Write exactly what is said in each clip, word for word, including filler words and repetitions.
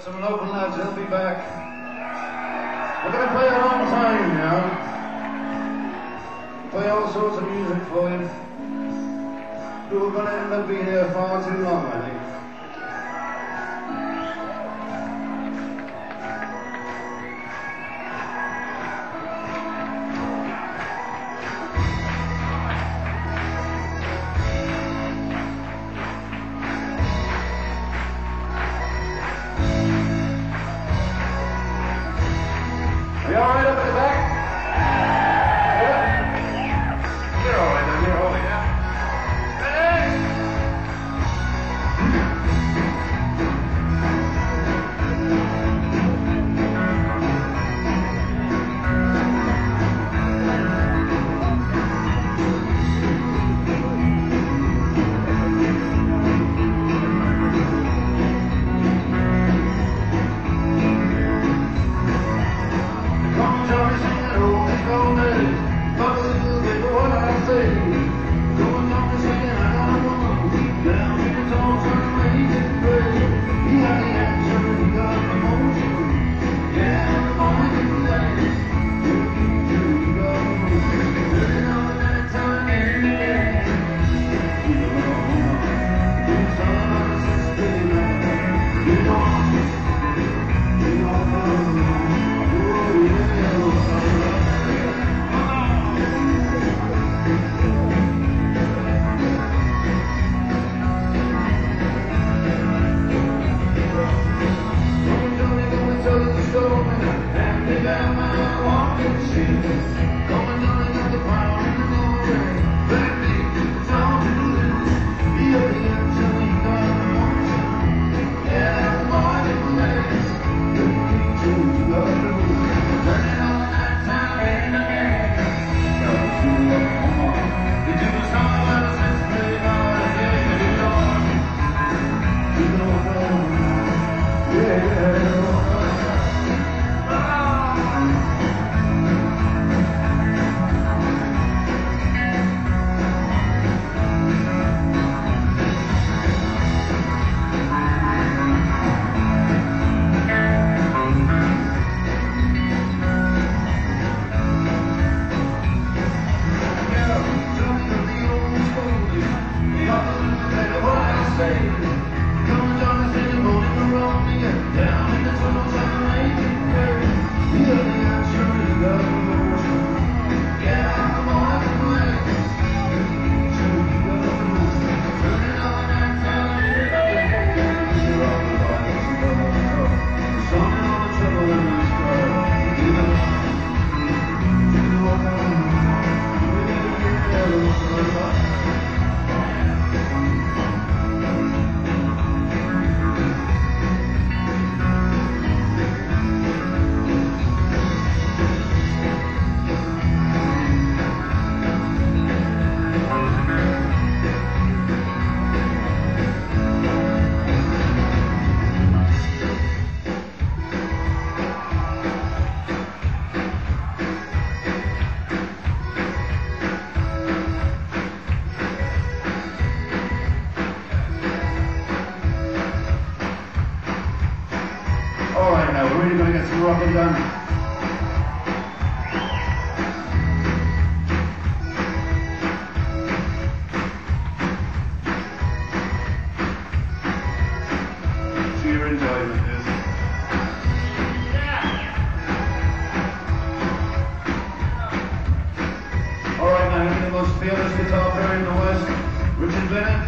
Some local lads, they'll be back. We're going to play a long time now. Play all sorts of music for you. We're going to end up being here far too long, I think. Are you all right up in the back? Yeah. You're all right down here, holy yeah. We're really going to get some rocking done. To your enjoyment is. Alright now, the most famous guitar player in the West, Richard Bennett.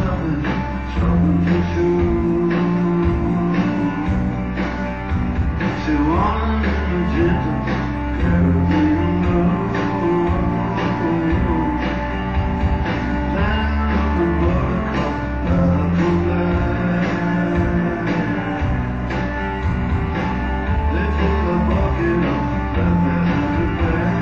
having trouble to choose. She wanted a gentle Caribbean love. Down the buttercup of the land. They took a bucket of that man to bed.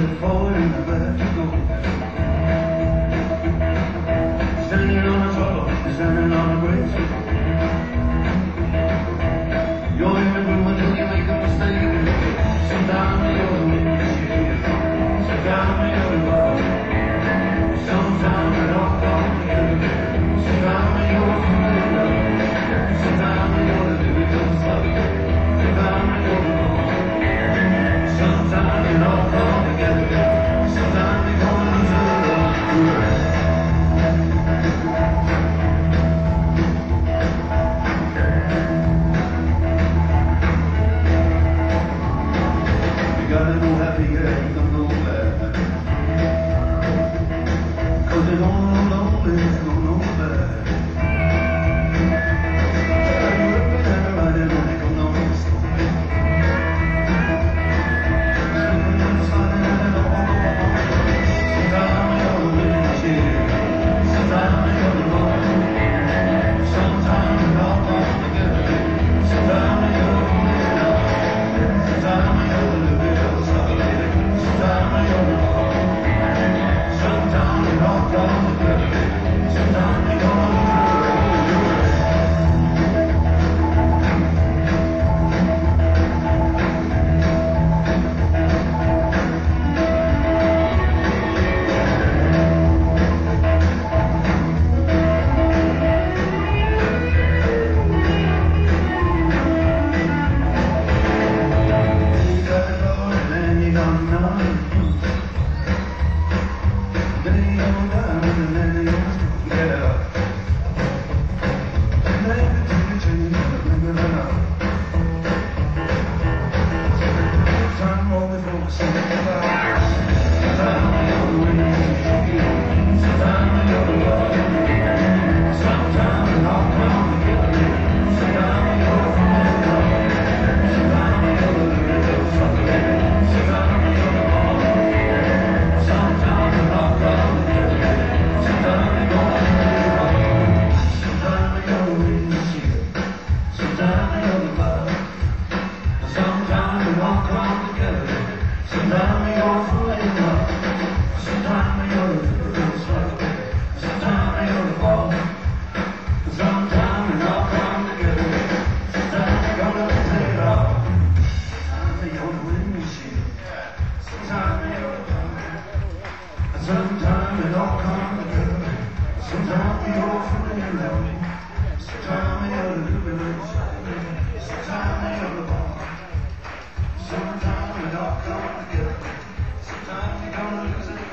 it forward and I let you go. Standing on a trouble, standing on a bridge. You're even good when you make a mistake. Sometimes you're the windshield, sometimes you're the road. Sometimes it all comes together. Sometimes you're the window, sometimes you're the difficult stuff. Sometimes you're the wrong. Sometimes it all comes together. Sometimes it comes together. You gotta go happy, yeah, you don't go bad. Cause you don't know lonely, you don't know bad. You're looking at her right and I don't know the story. Slipping and sliding and it all goes on. Sometimes you're the windshield, sometimes you're the road. Sometimes it all comes together. Sometimes you're the window, sometimes you're the little stuff. Sometimes you're the wrong. Sometimes it all comes together. Sometimes it all comes together. You got Lord and then you got none. Then you go down and then you get up. And then you take a change and then you up. Time all the folks in the cloud. Sometimes you're the wind, sometimes you're the love. Sometimes it all comes together. Sometimes you're the window, sometimes you're the little something. Sometimes you're the wrong. Sometimes it all comes together. Sometimes it goes wrong. Sometimes you're the windshield, sometimes you're the love. Sometimes it all comes together. Sometimes you're the window, sometimes you're the little something. Sometimes you're the wrong. Sometimes it all comes together. Sometimes you're gonna take it off. Sometimes you're the windshield, sometimes you're the love. Sometimes it all comes together. Sometimes you're the window, sometimes you're the little something. Sometimes you're the wrong. Sometimes it all comes together. Sometimes you're gonna lose it.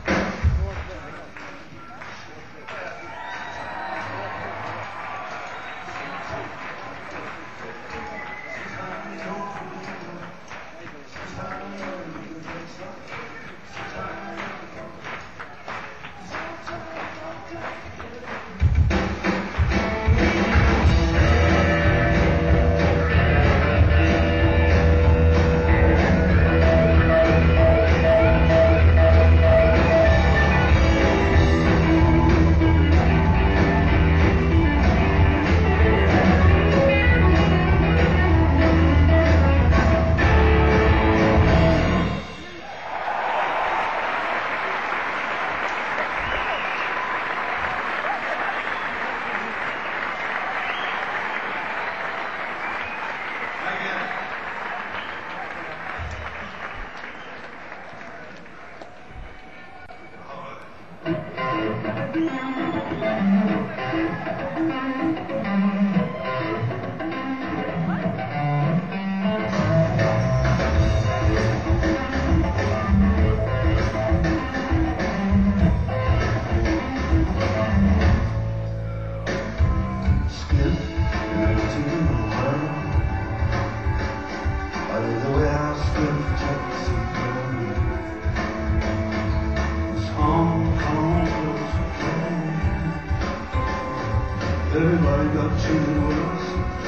Everybody got children with us.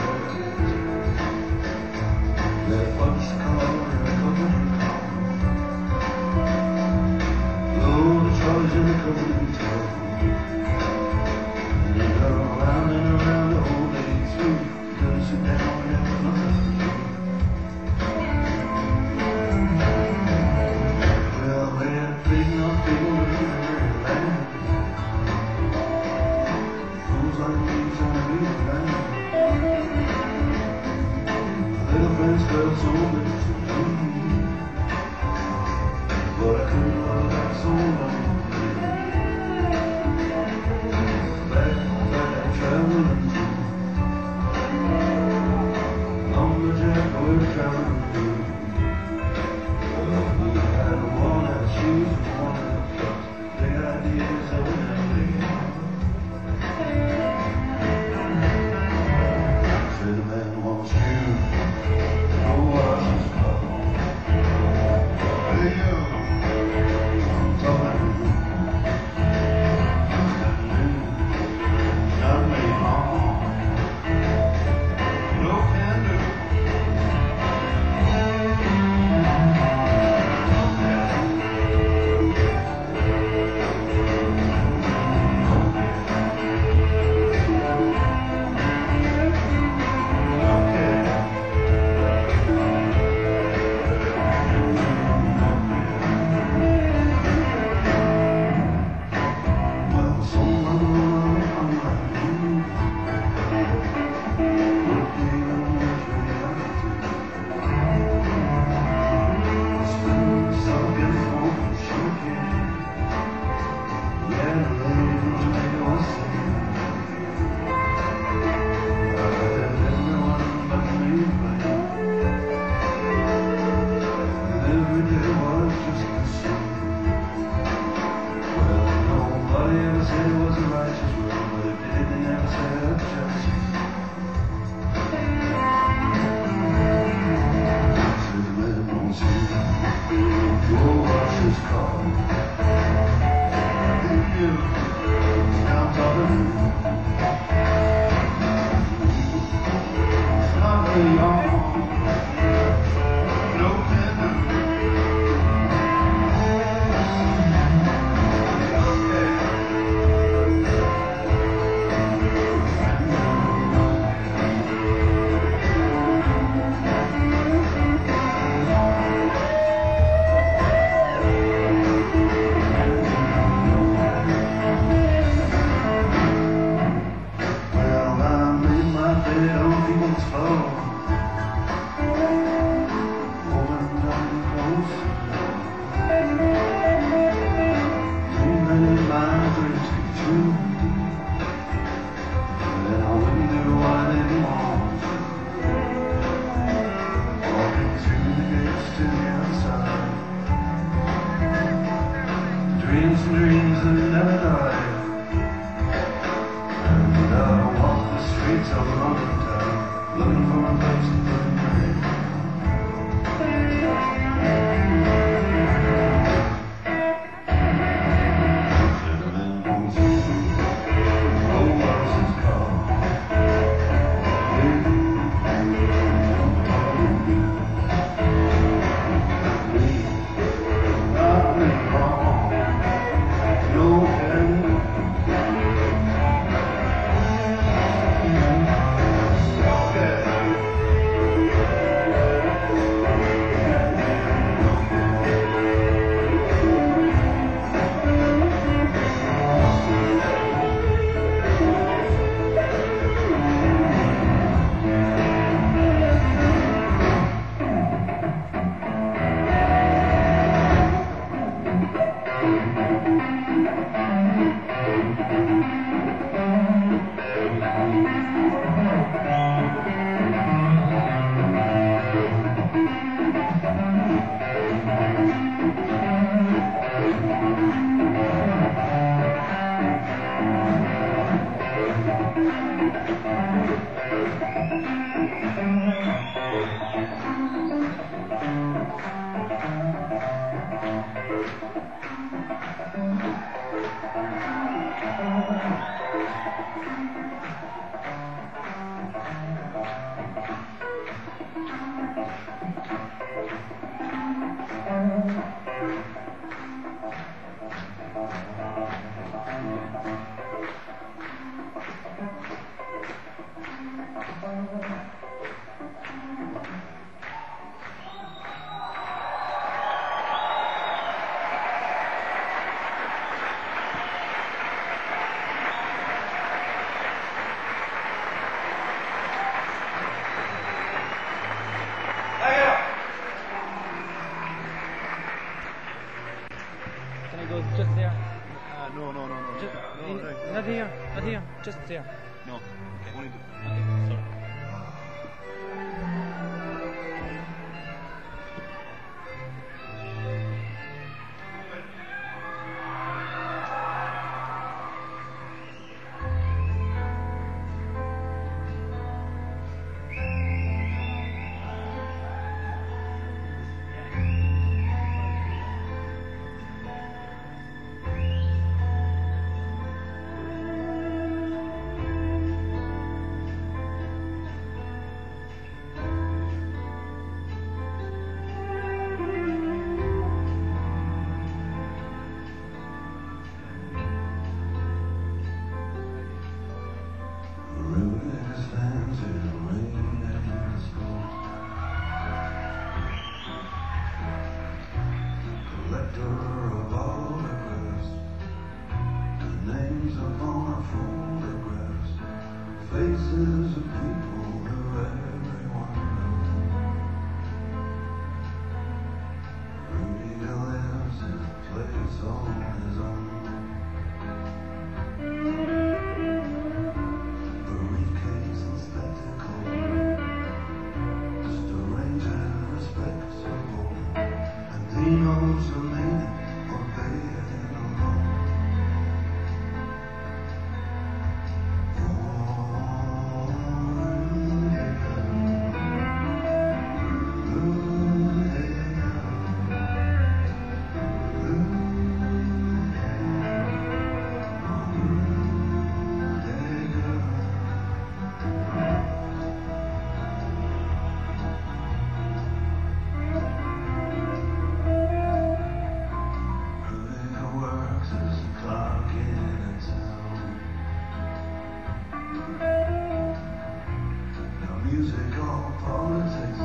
That punch car and a couple car. Load the charge in the company town. And they got around and around the whole day through. You gotta sit down and have nothing to do. Well, every day was just the same. Well, nobody ever said it was a righteous world, but if they did, they never said a just. Said the man won't see your wash is cold. You now talking. It's not very long. Dreams and dreams that never die. And I walk the streets of London town, looking for a place to put my name. Said a man won't see oh, what's his call? Can I go just there? Uh, no, no, no, no. Just, no, in, no, not here, not here, just there. no. Okay, only do. Okay, sorry. Faces of people who everyone knows. Rudy lives in a place on his own. Briefcase and spectacle, just a ranger respectable. arms are leaning or begging alone. Music or politics,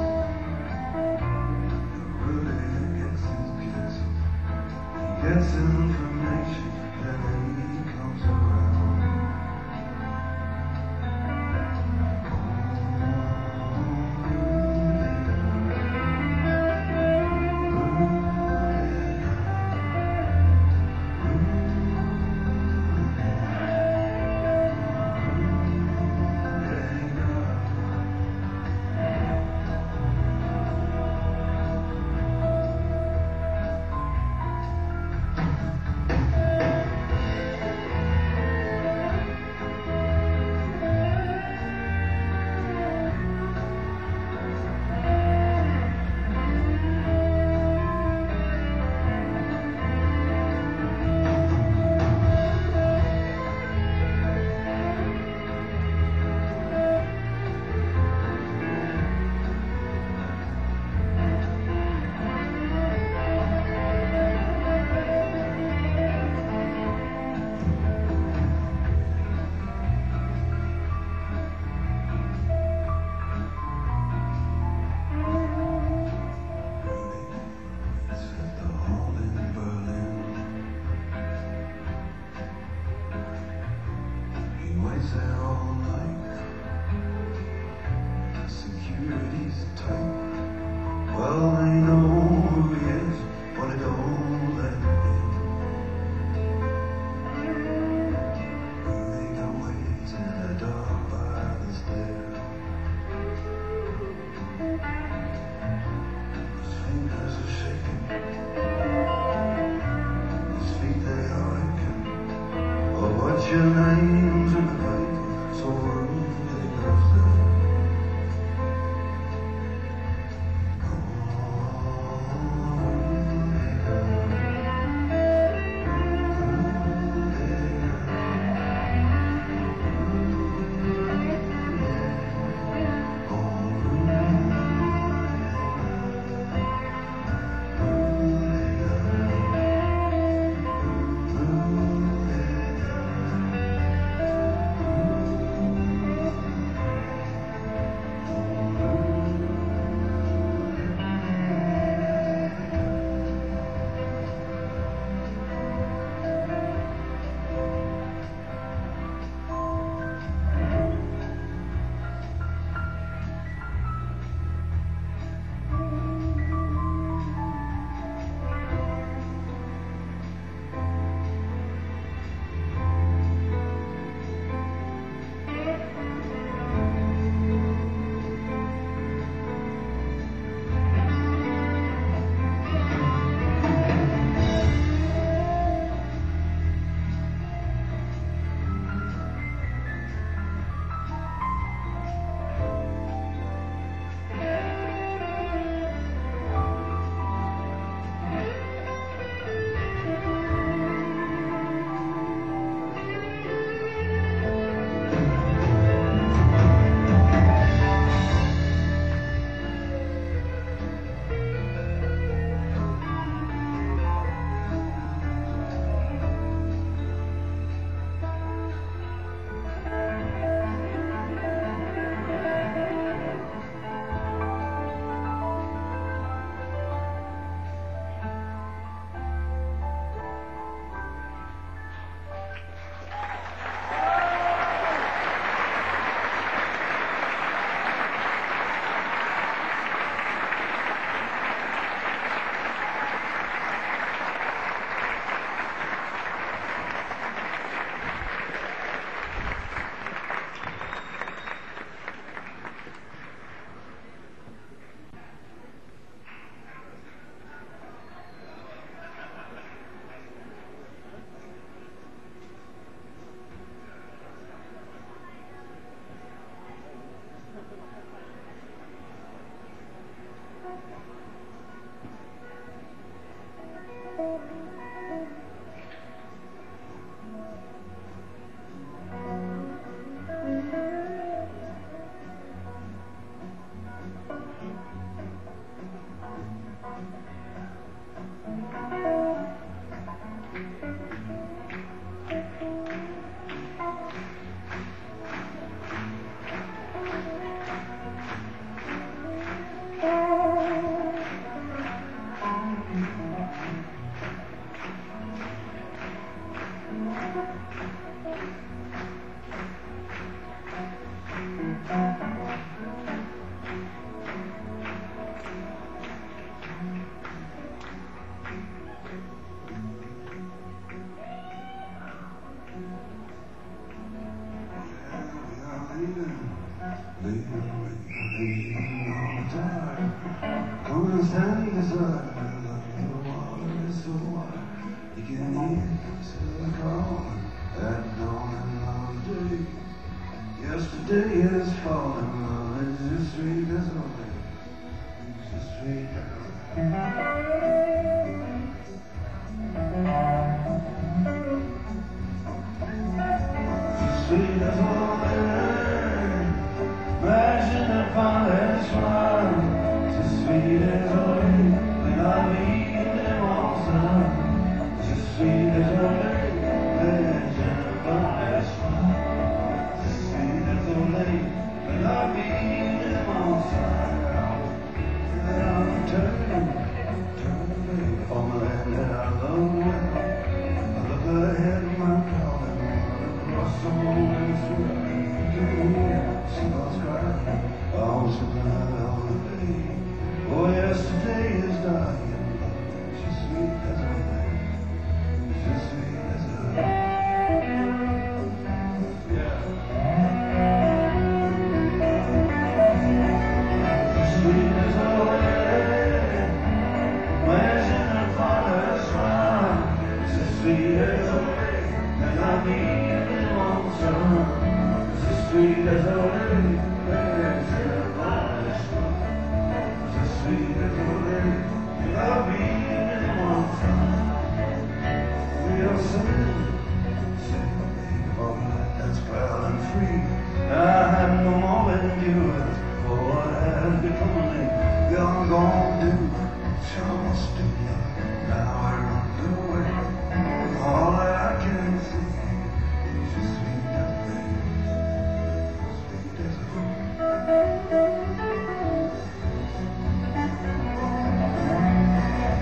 really gets his kicks. He gets information and then he comes around. Waits there all night. The security's tight. Well, they know who he is, but they don't let him in. They got waits in the dark by the stairs. His fingers are shaking. His feet they are aching. Oh, what's your name's in the paper, so early they goes there. Oh, sweet as a lake, and I'll be in lonesome. It's as sweet as a lake, there's a lonesome. It's as sweet as a lake, and I'll be in lonesome. We'll sing, sing a moment that's proud and free. I have no more endurance for what has become of me. Gone, gone, do just do love. Now I run away with all that I can see. It's as sweet as a lake, as sweet as a lake.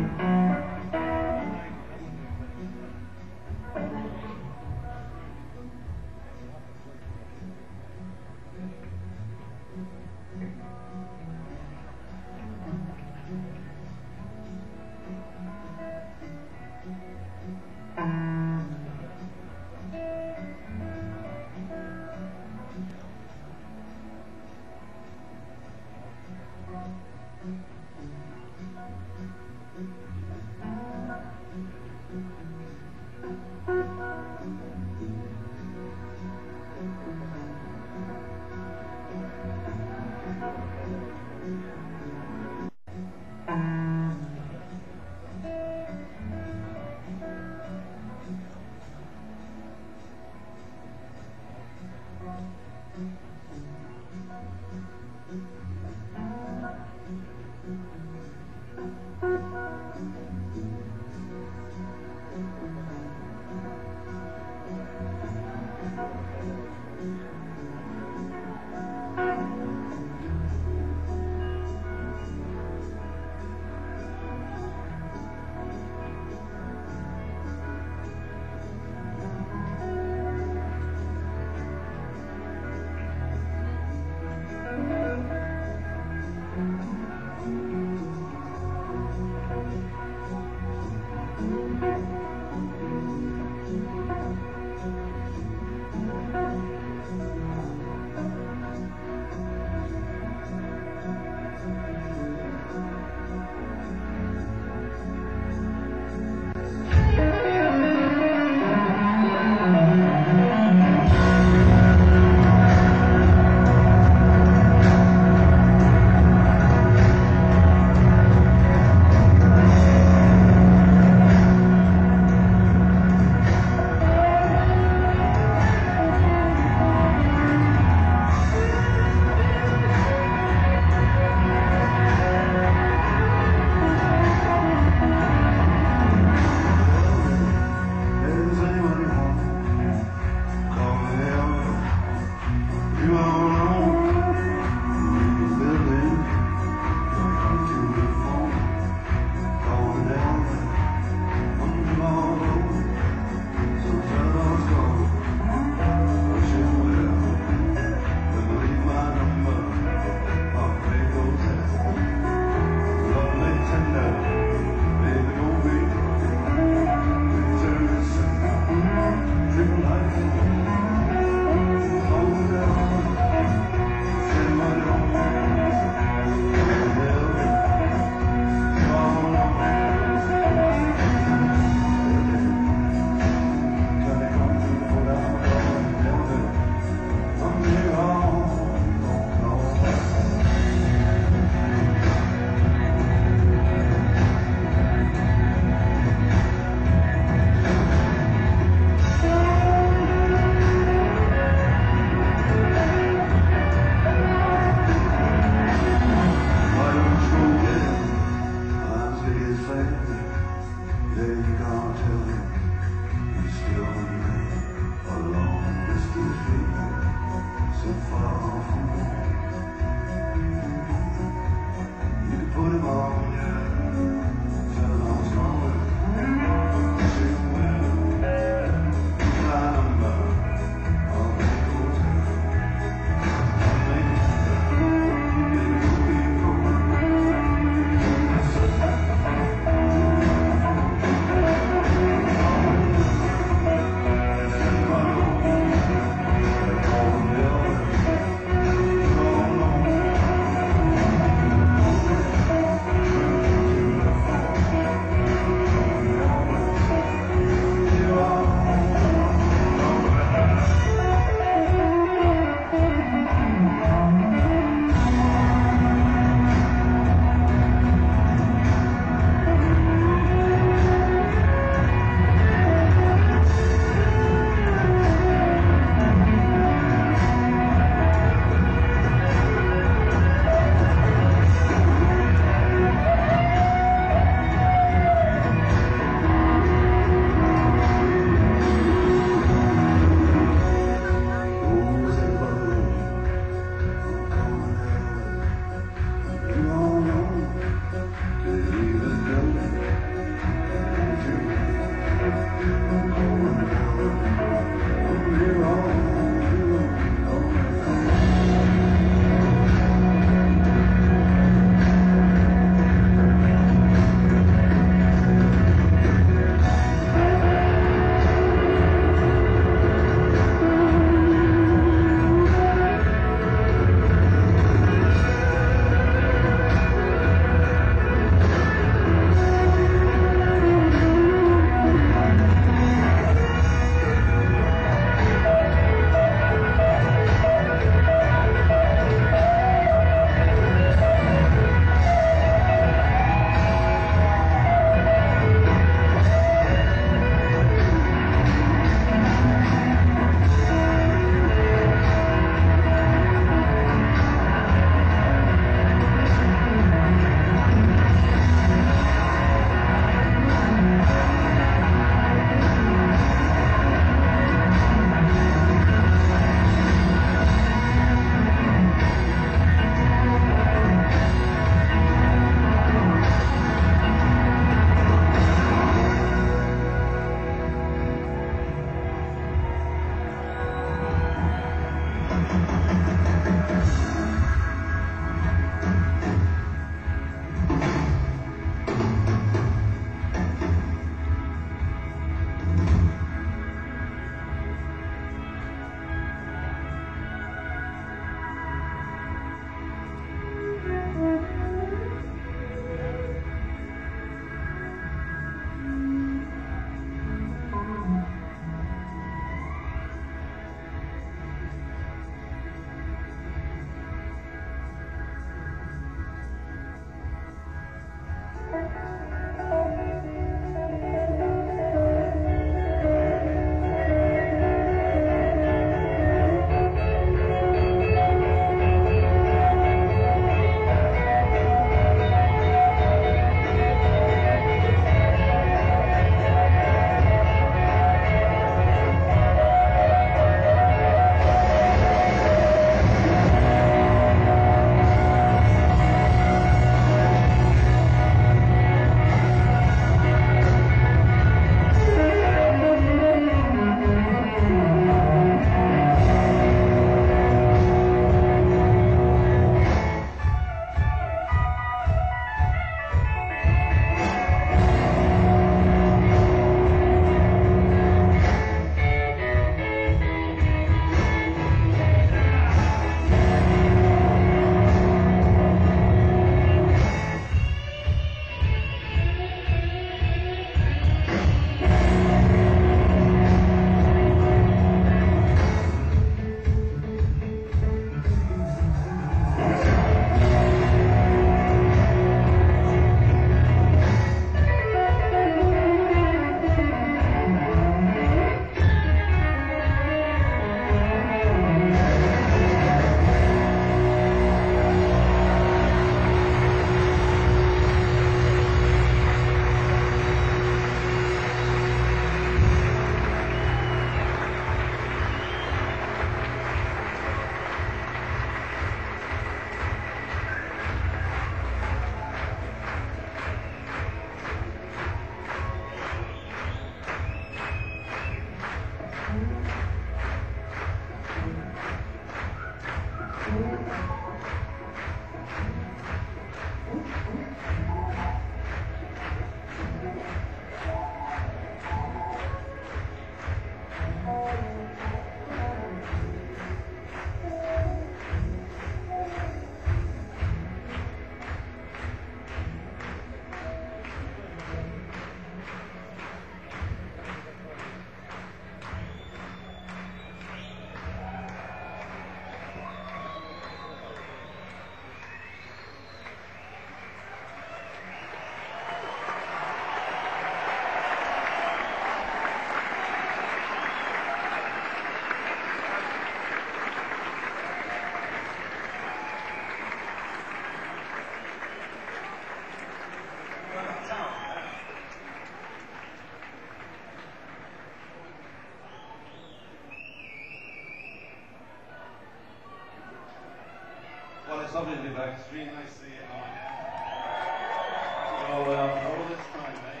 back. It's really nice to see you all again. So, um, all this time, eh?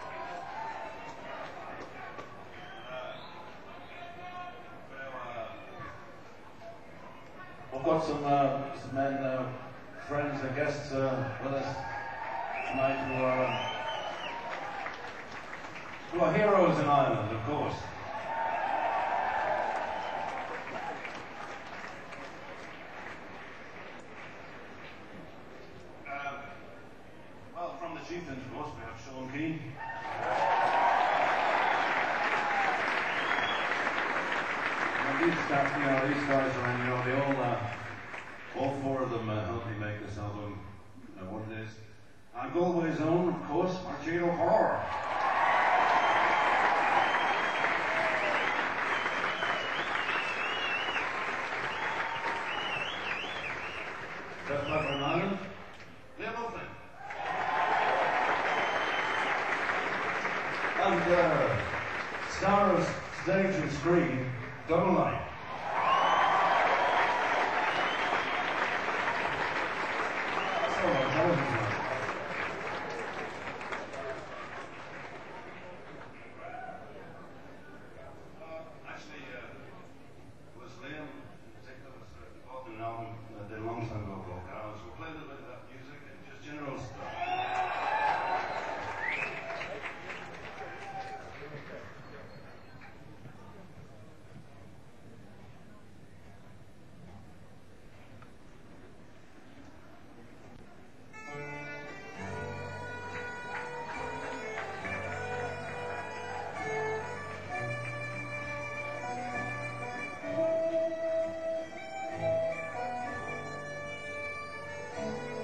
Uh, well, uh, we've got some, uh, some men, uh, friends and guests uh, with us tonight who are, uh, who are heroes in Ireland, of course. Chieftains, of course, we have Sean Keane. And these guys, you know, these guys are, you know, they all, uh, all four of them uh, helped me make this album uh, what it is. And Galway's own, of course, Archie O'Hara. Just like from Ireland, Liam O'Flynn. And uh, star of stage and screen, Donald Line. That's all right, that wasn't right. Uh, actually, uh, it was Liam in particular was uh, involved in an album that did a long time ago called Cows. We'll play a little bit of that music and just general stuff. Thank you.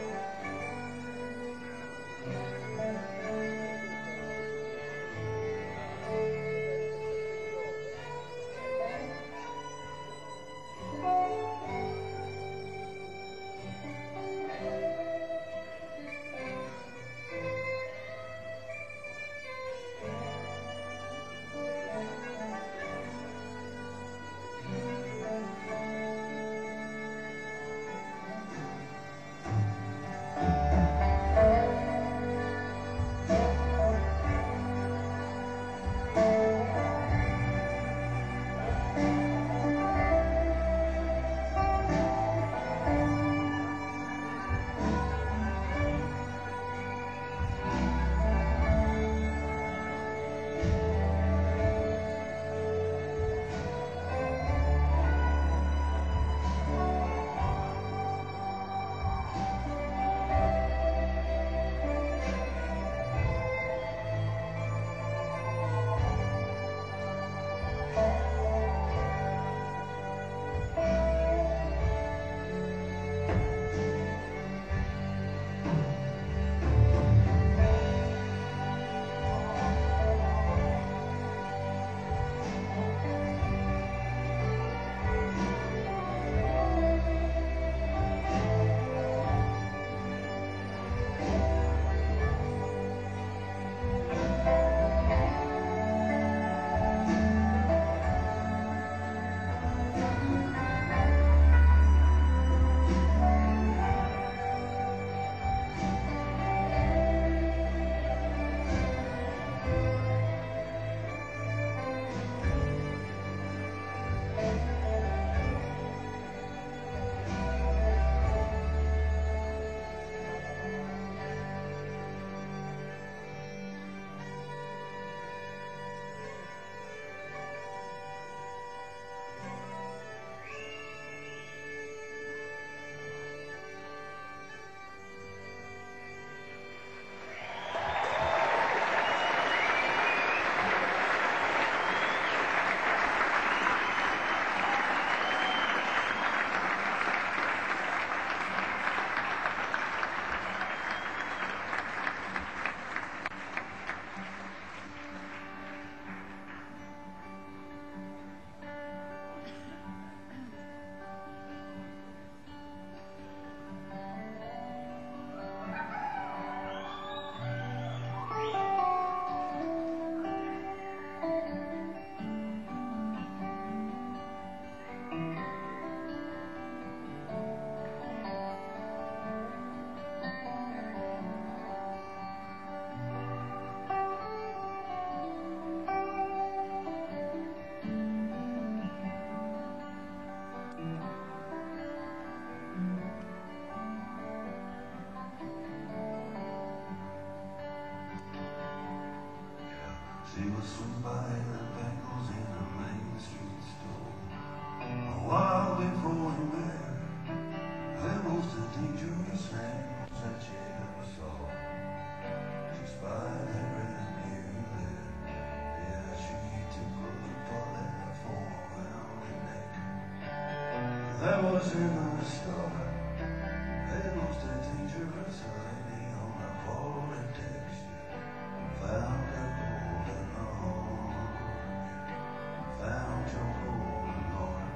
would swing by the bangles in a Main Street store. While before him there, the most dangerous animals that you ever saw. Just by the rhythm you live, yeah, she took a look for that four round neck. That was in the store, the most dangerous lady on the forward deck. Found a golden heart, found your golden heart.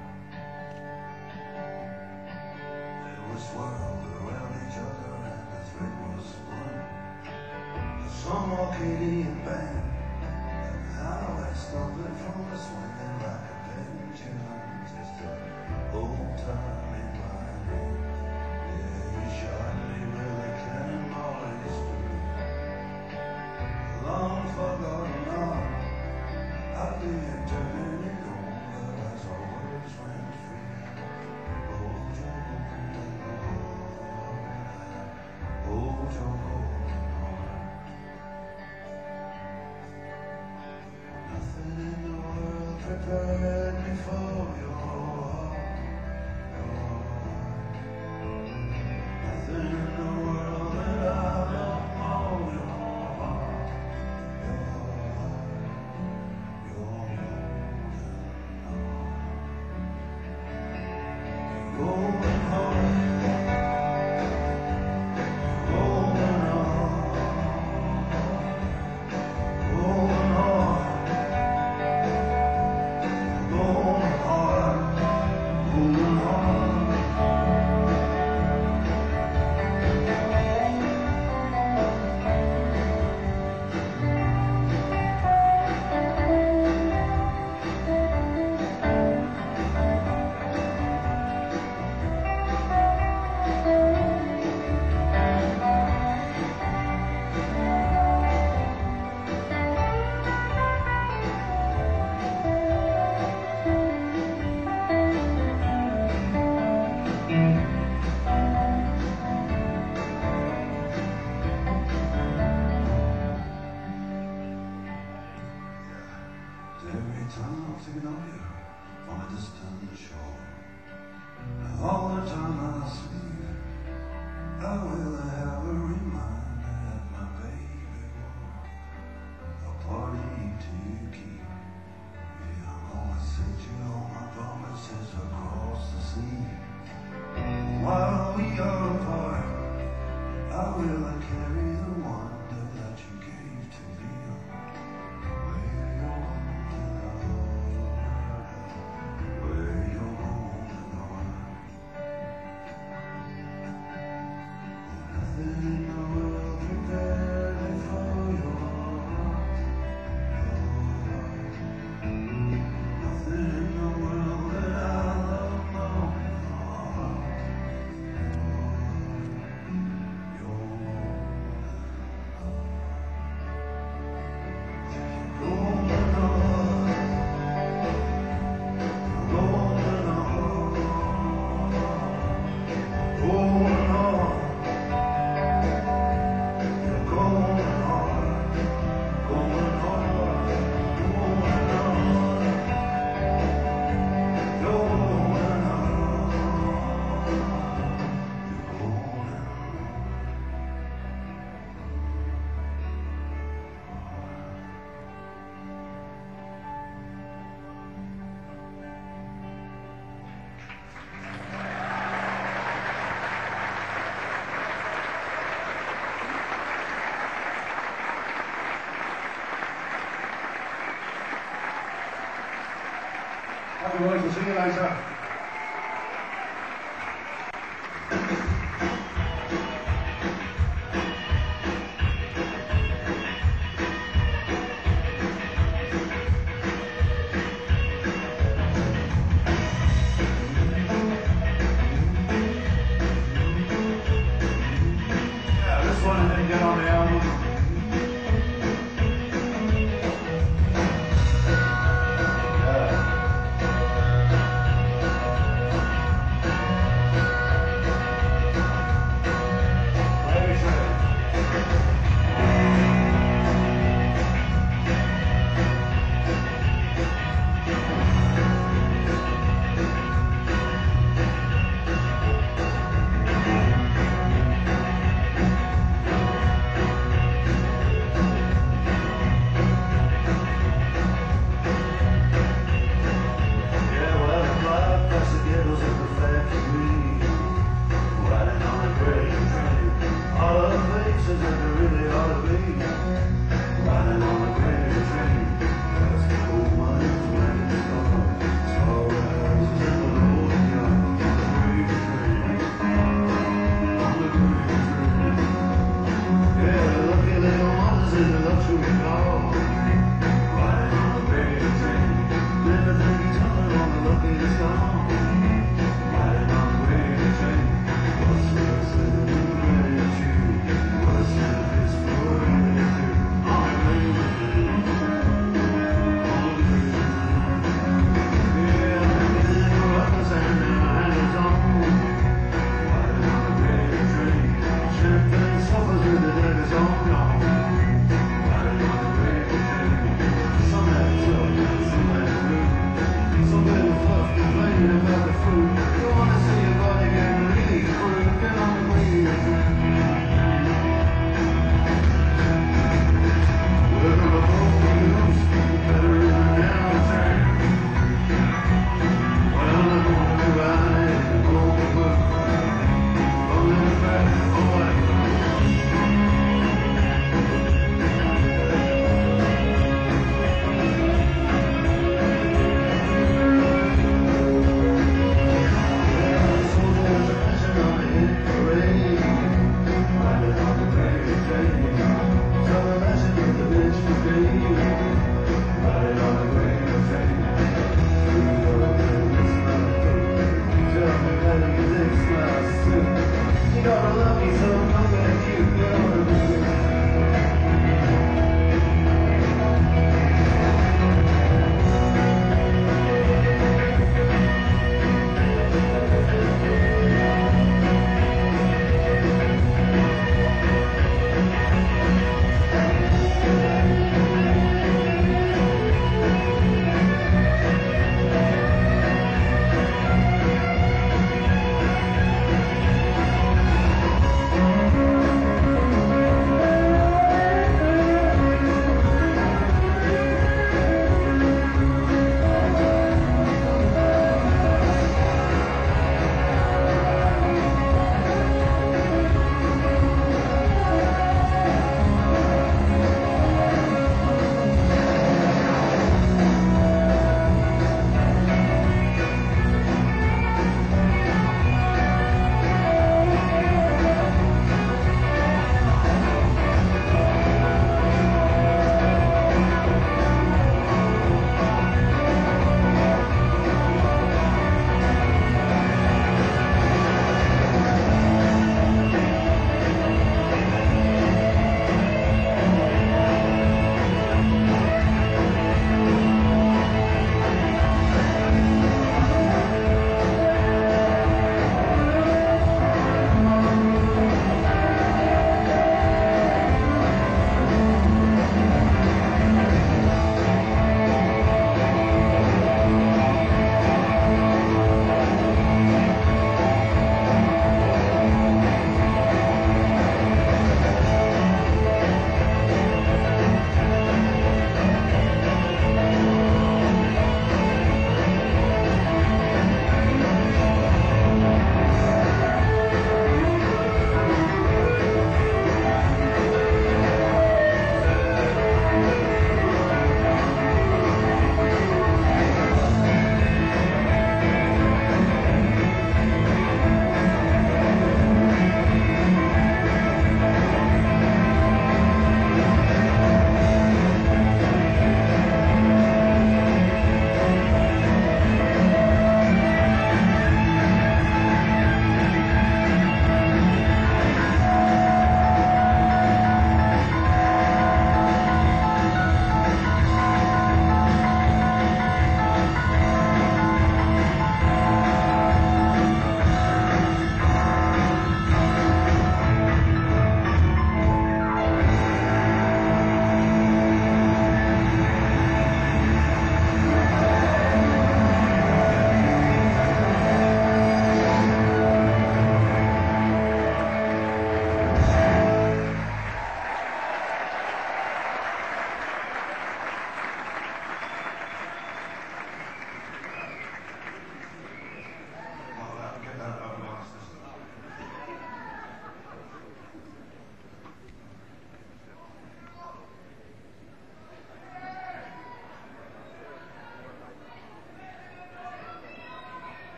They were swirled around each other and the thread was spun. Some Arcadian band, and how I stomping from the swinging like a pendulum. Just a old time in my hand. Yeah, you shot me with a cannonball in his street. Long forgotten art, I've been turning it over as our words ran free. Hold your golden heart, hold your golden heart. Nothing in the world prepared me for your heart, your heart. Nothing in the world that I love more, your heart. Golden heart, golden heart, golden heart, golden heart, golden heart. Every time I'm thinking of you from a distant shore, all the time I sleep, I will have a reminder that my baby wore a party to keep. Yeah, I'm gonna set you on my promises across the sea. While we are apart, I will carry the wonder that you gave to me. Where you're Where you're golden heart. Nothing in the world prepared me for your heart, your heart. Nothing in the world that I love more, your heart, your golden heart. Golden heart, golden heart, your golden heart, golden heart, golden heart, your golden heart, your golden Happy boys, we'll see you later. Yeah, this one didn't get on the album.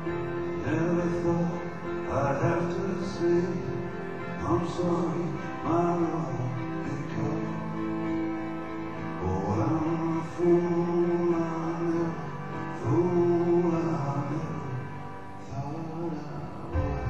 Never thought I'd have to say I'm sorry, my love, because oh, I'm a fool, I never, fool, I never thought I was.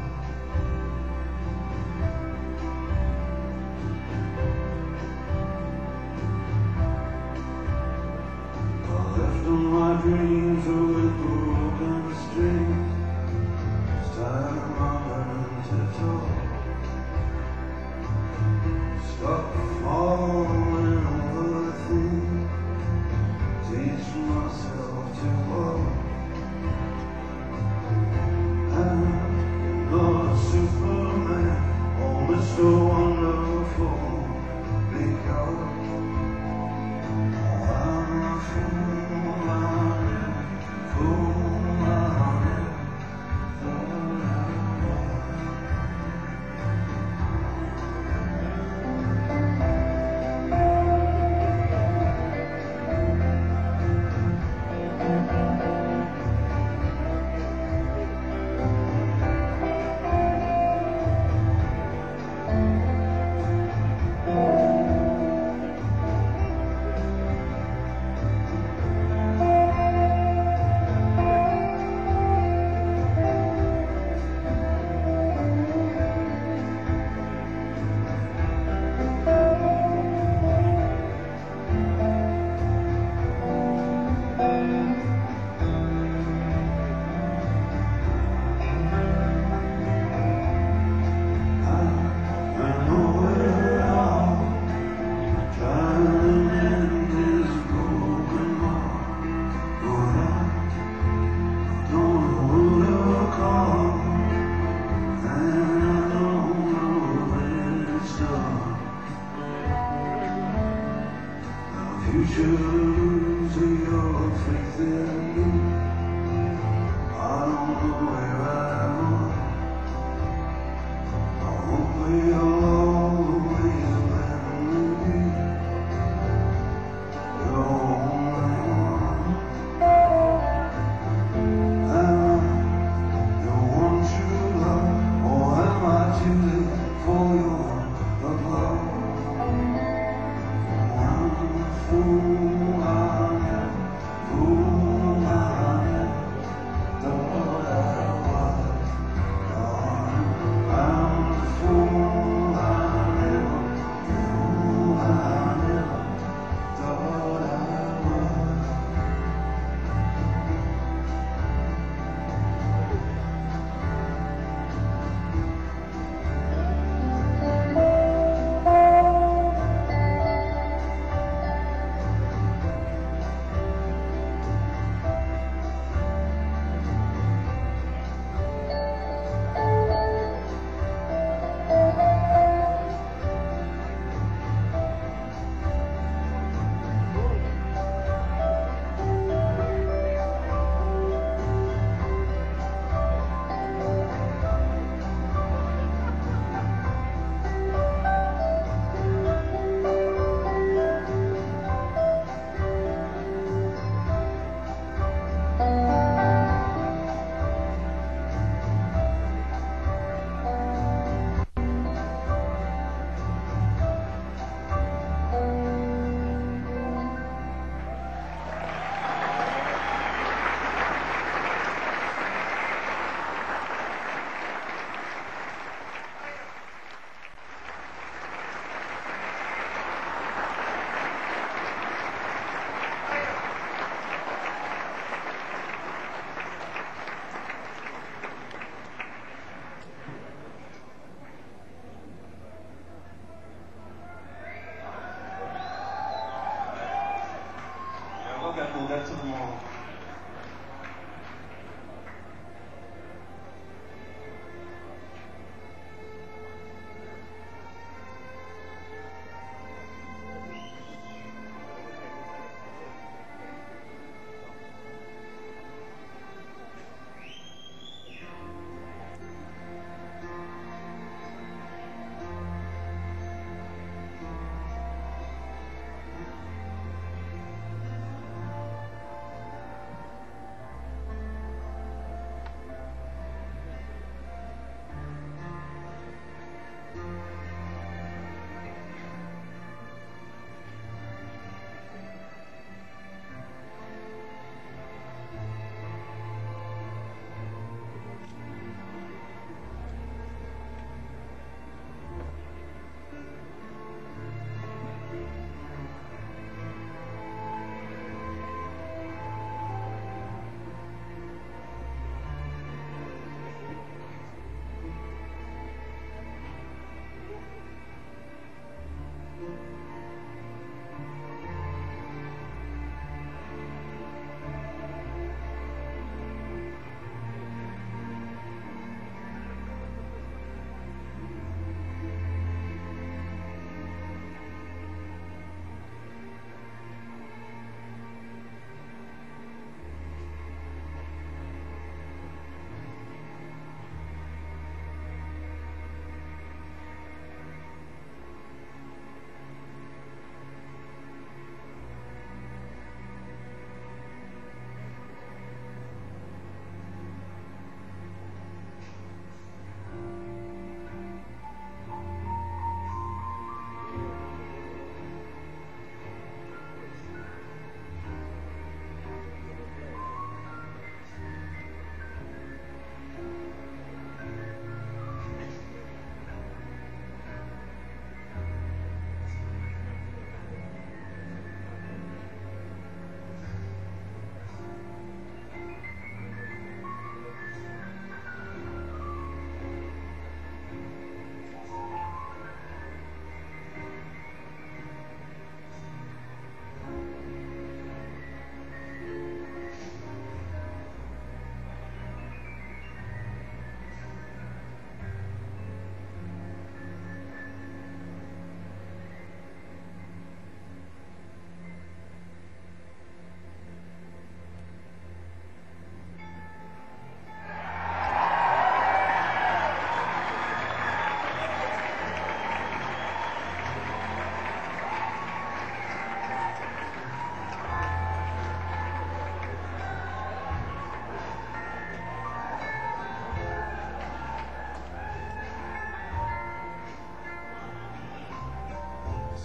I left on my dreams with broken strings. It's time I learned to talk. Start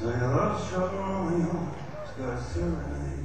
Say love struck Romeo, it's got a serenade.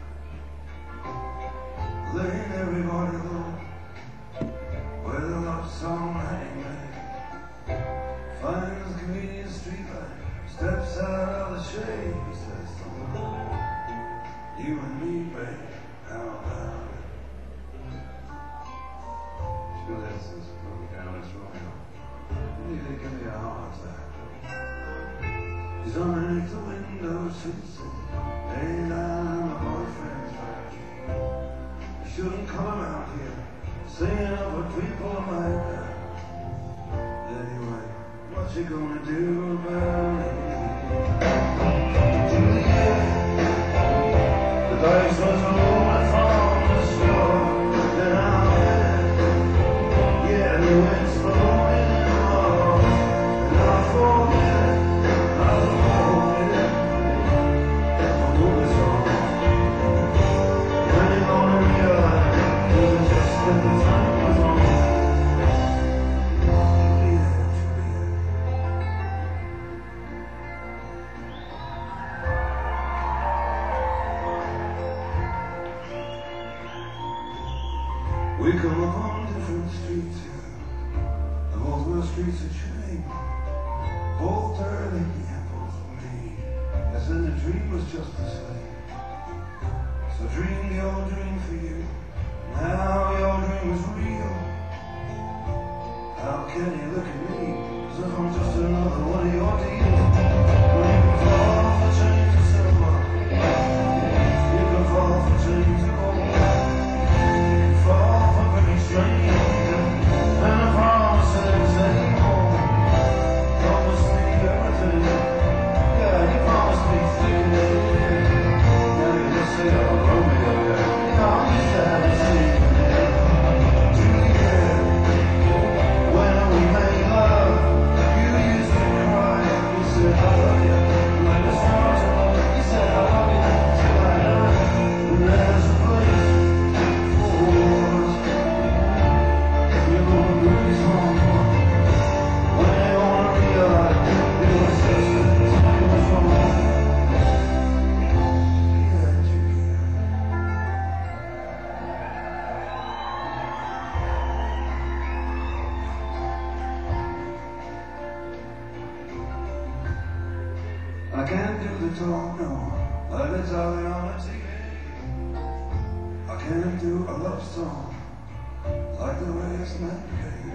Letting everybody go where the love song hang made. Finds convenient streetlight, steps out of the shade. He says something, you and me, babe, how about it? She goes, this is broken down, it's Romeo. You need to give me a heart attack. He's underneath the window, she's laying down in my boyfriend's trash. You shouldn't come out here singing of what people like that. Anyway, what you gonna do about it? Juliet, the dice was rolling from the shore, and I went, yeah, we went slowly in love, and I forget. We come upon different streets here, and both were streets of shame. Both dirty apples for me, as in the dream was just the same. So dream your dream for you, now your dream is real. How can you look at me, as if I'm just another one of your deals? When you can fall for change of silver, you can fall for change of gold. You can fall for pretty strange, and the promises anymore. Promise me everything, yeah, you promised me thick and thin. Now you just say, oh, Romeo, yeah, you know, I'm used to having sleep in there. Juliet, when we made love, you used to cry. You said, I love you, like the stars above. You said, I love you, till I die. And there's a place for us. You know the movie's wrong. When they wanna realize it was just the time was wrong. Yeah, Juliet. I can't do the talk, no, like it's out on the T V. I can't do a love song like the way it's meant to be.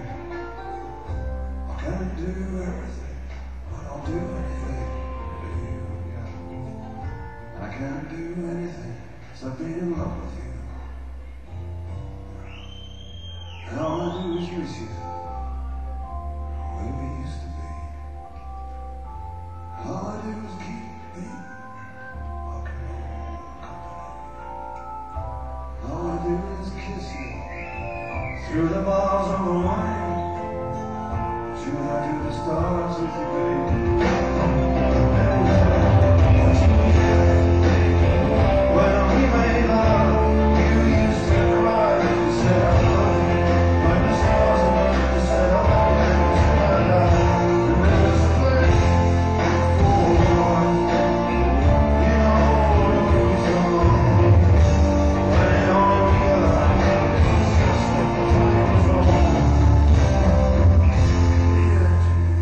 I can't do everything, but I'll do anything for you, yeah. I can't do anything except be in love with you. And all I do is miss you, the way we used to be. All I do is keep me walking on the company. All I do is kiss you through the bars of the wine. Should I do the stars with you, baby? When we made love, you used to cry. You said I love you, like the stars above. You said I love you till I die. And there's a place for us. You know the movie's wrong. When they only realize it's just that the time was wrong. Yeah,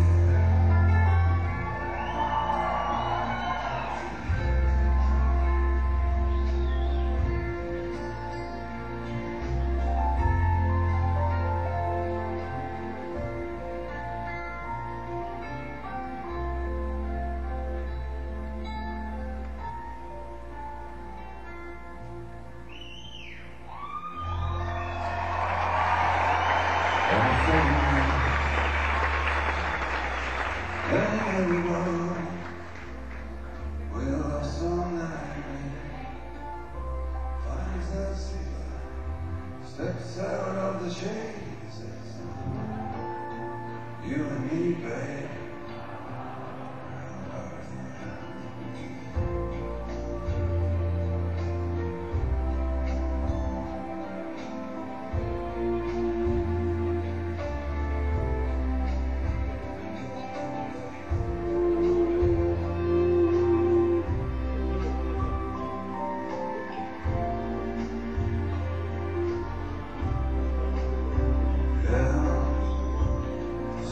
everyone, well, a song that I made finds that secret, steps out of the shade, says, you and me, babe.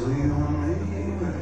you and me, baby.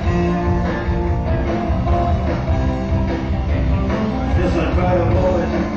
Yes, I cried a boy.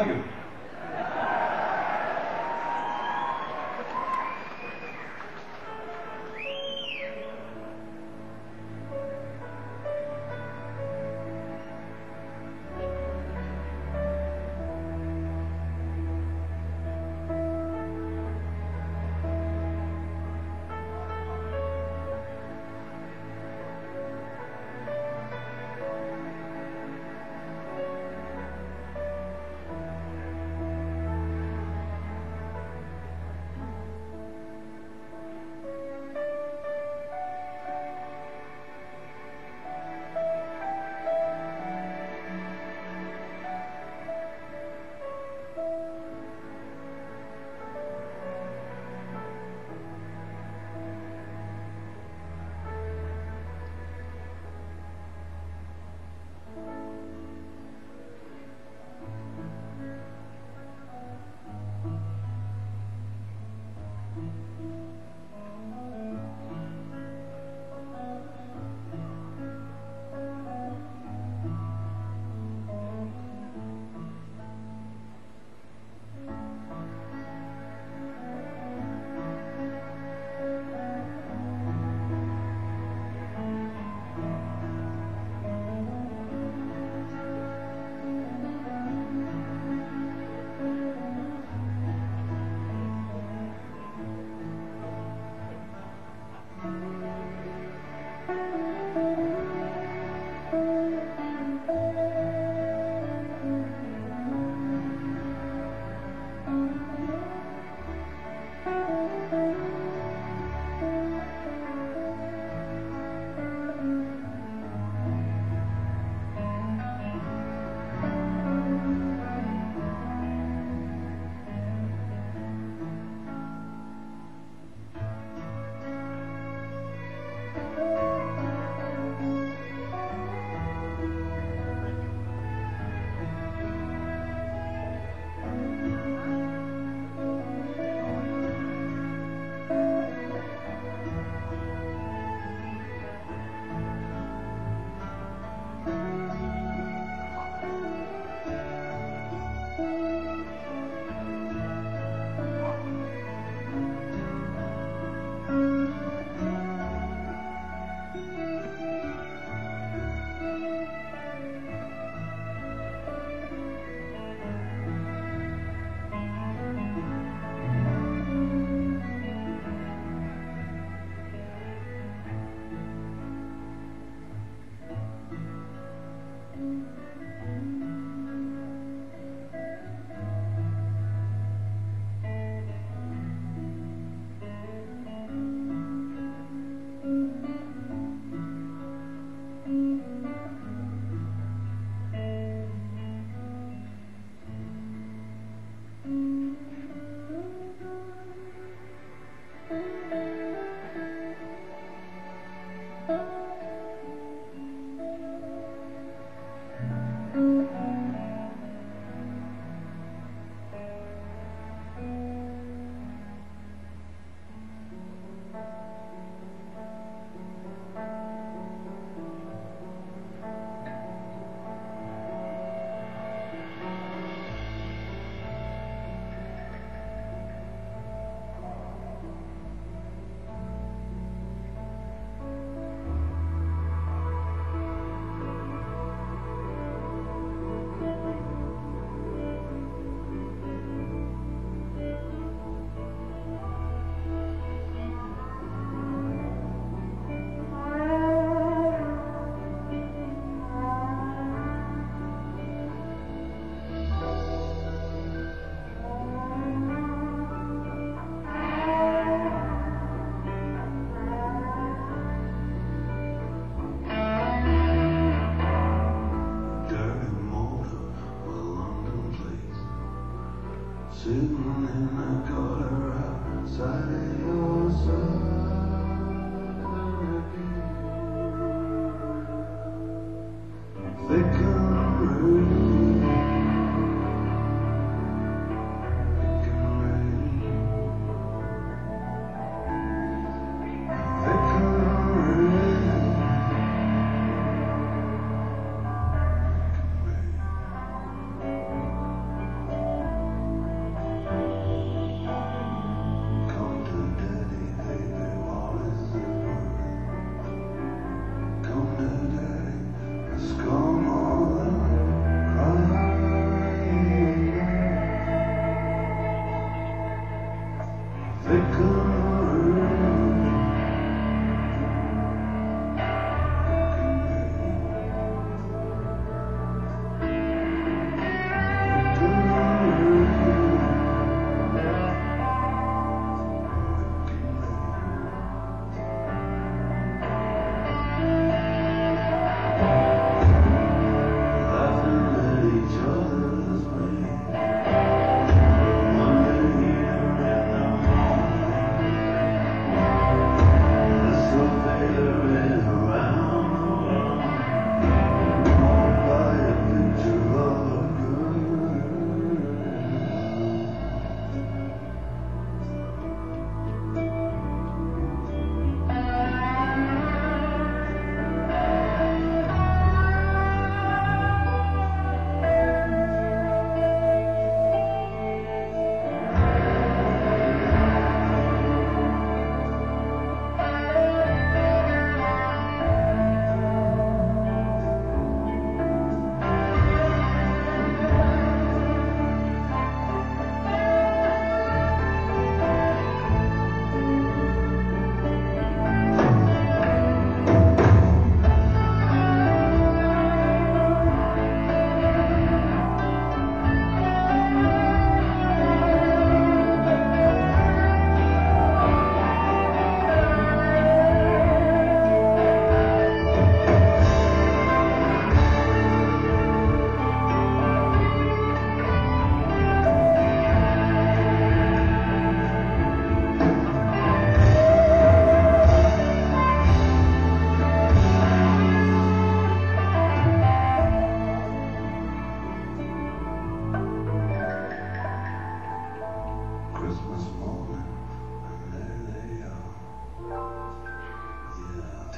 Thank you.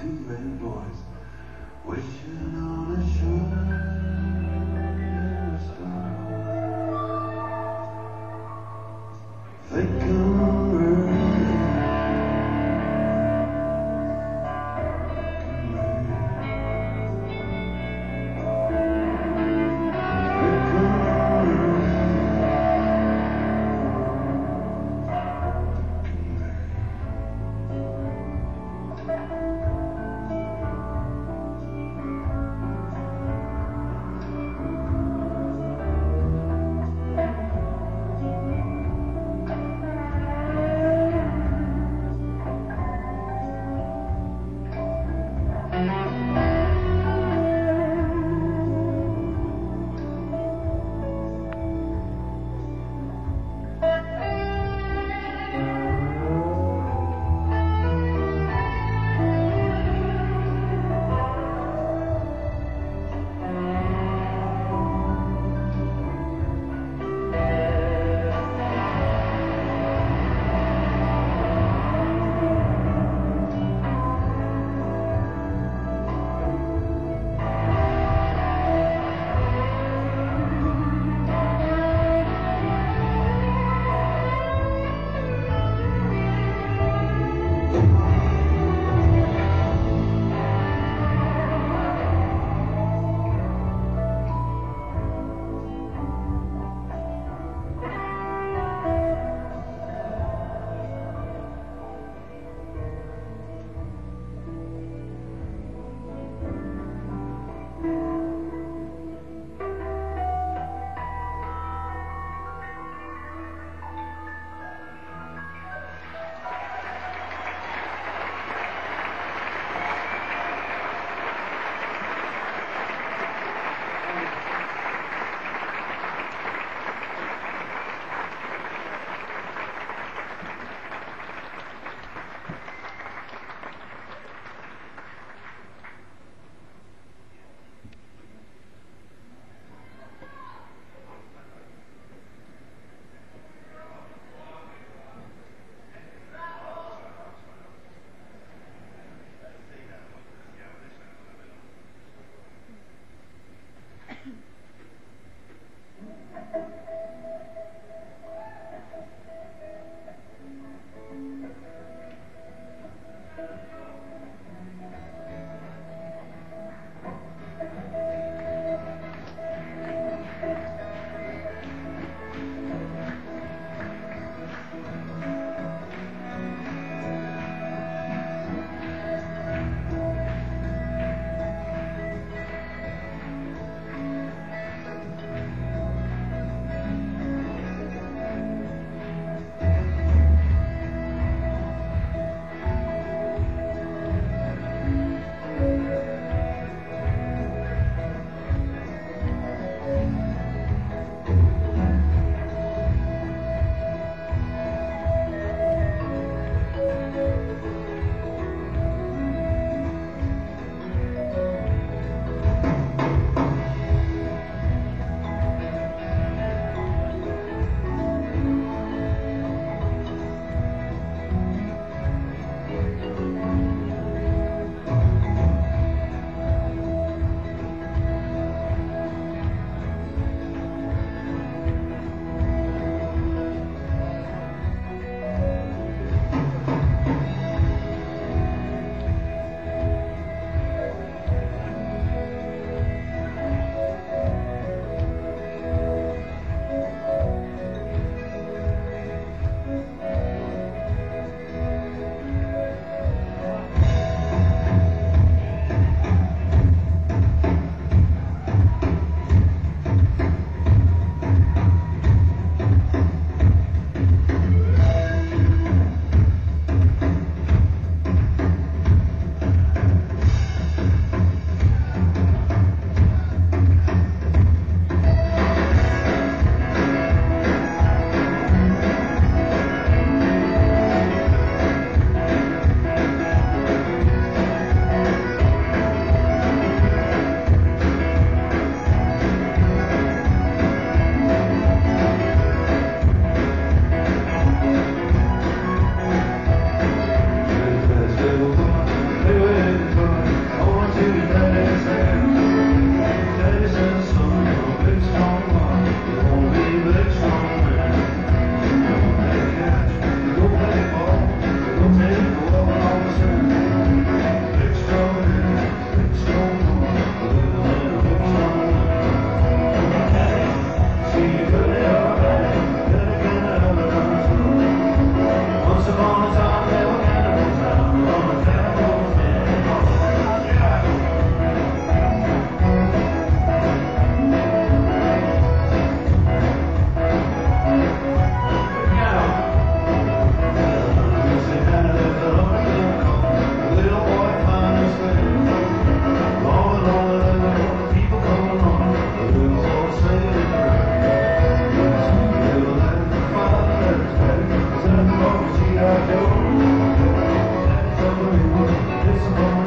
two little boys wishing on a shooting star. They come early.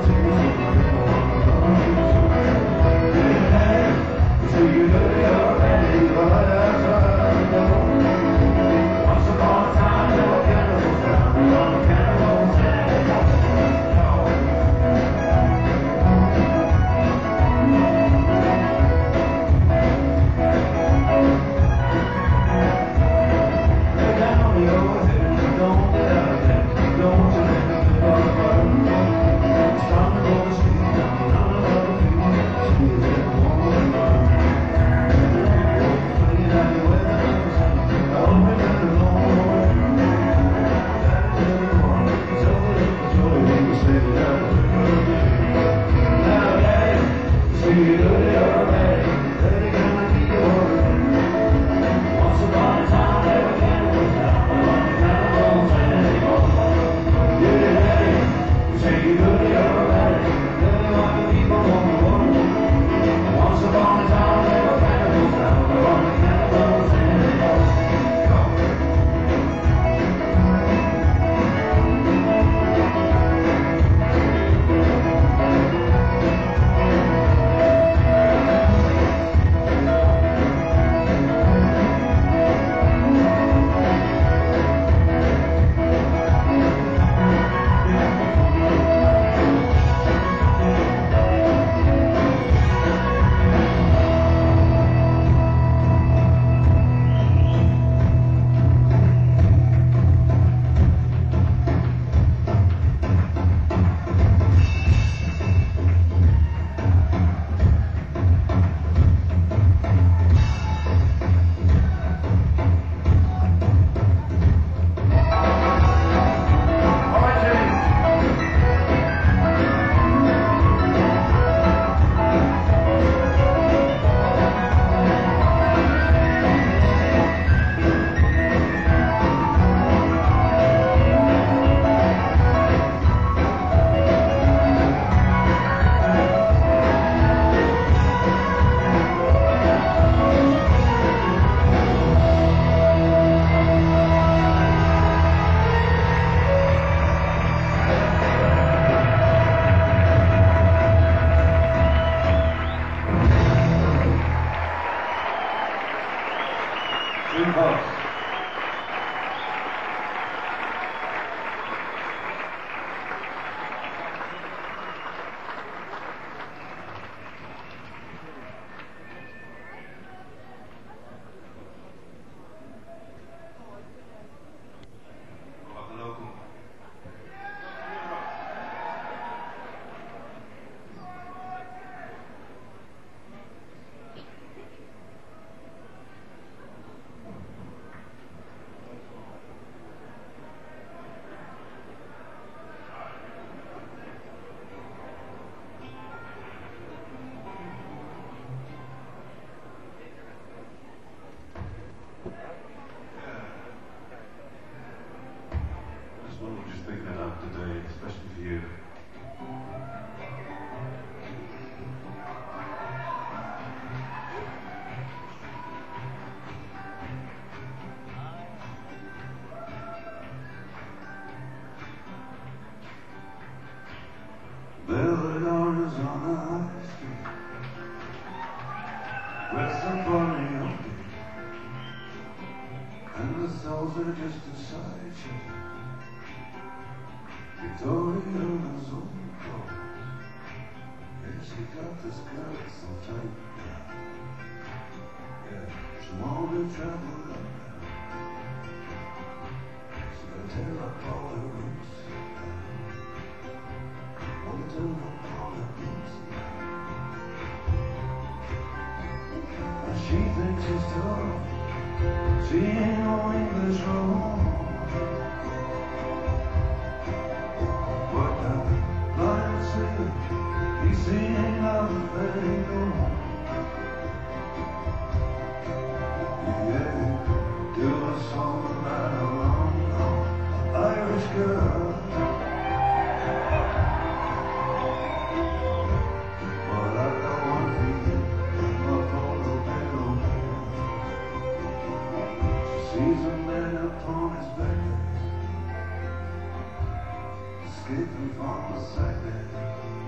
Escaping from the sadness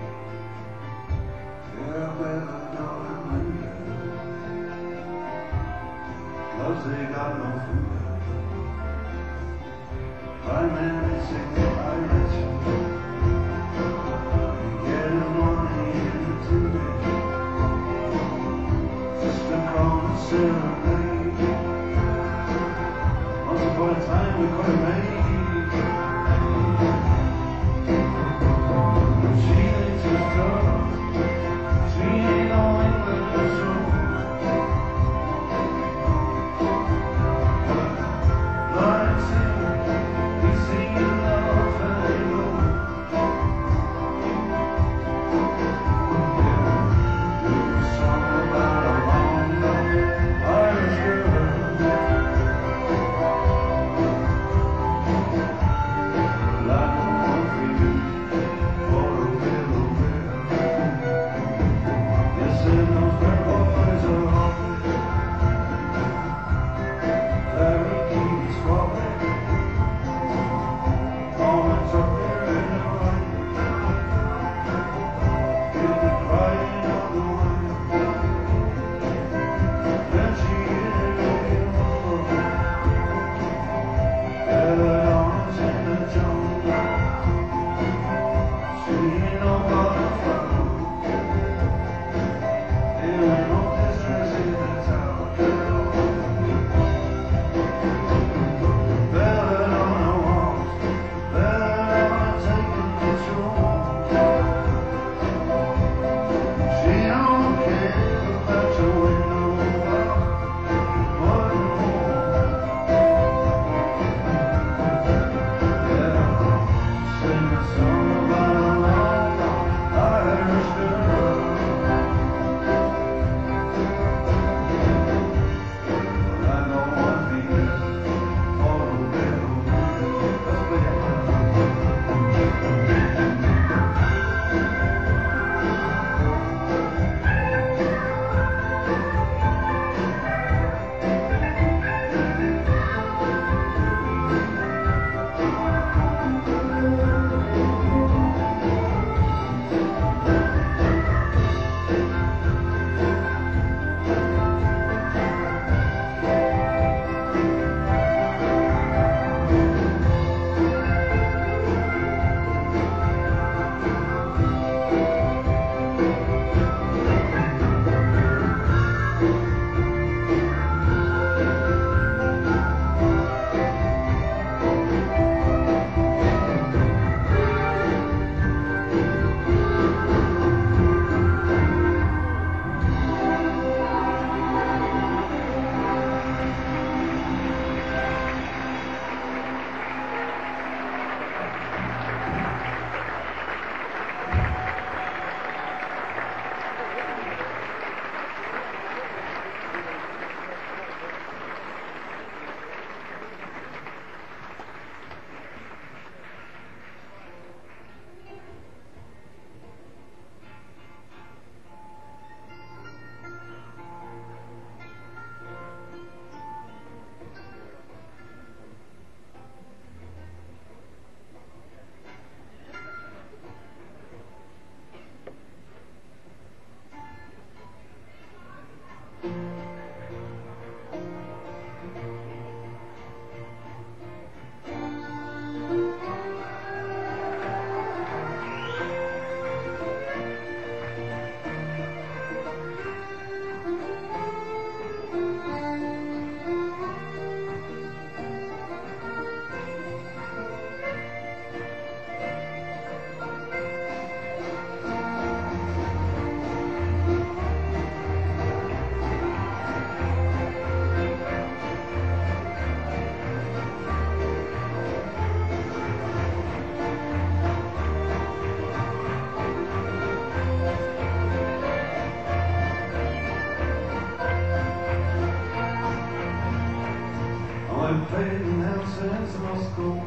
school.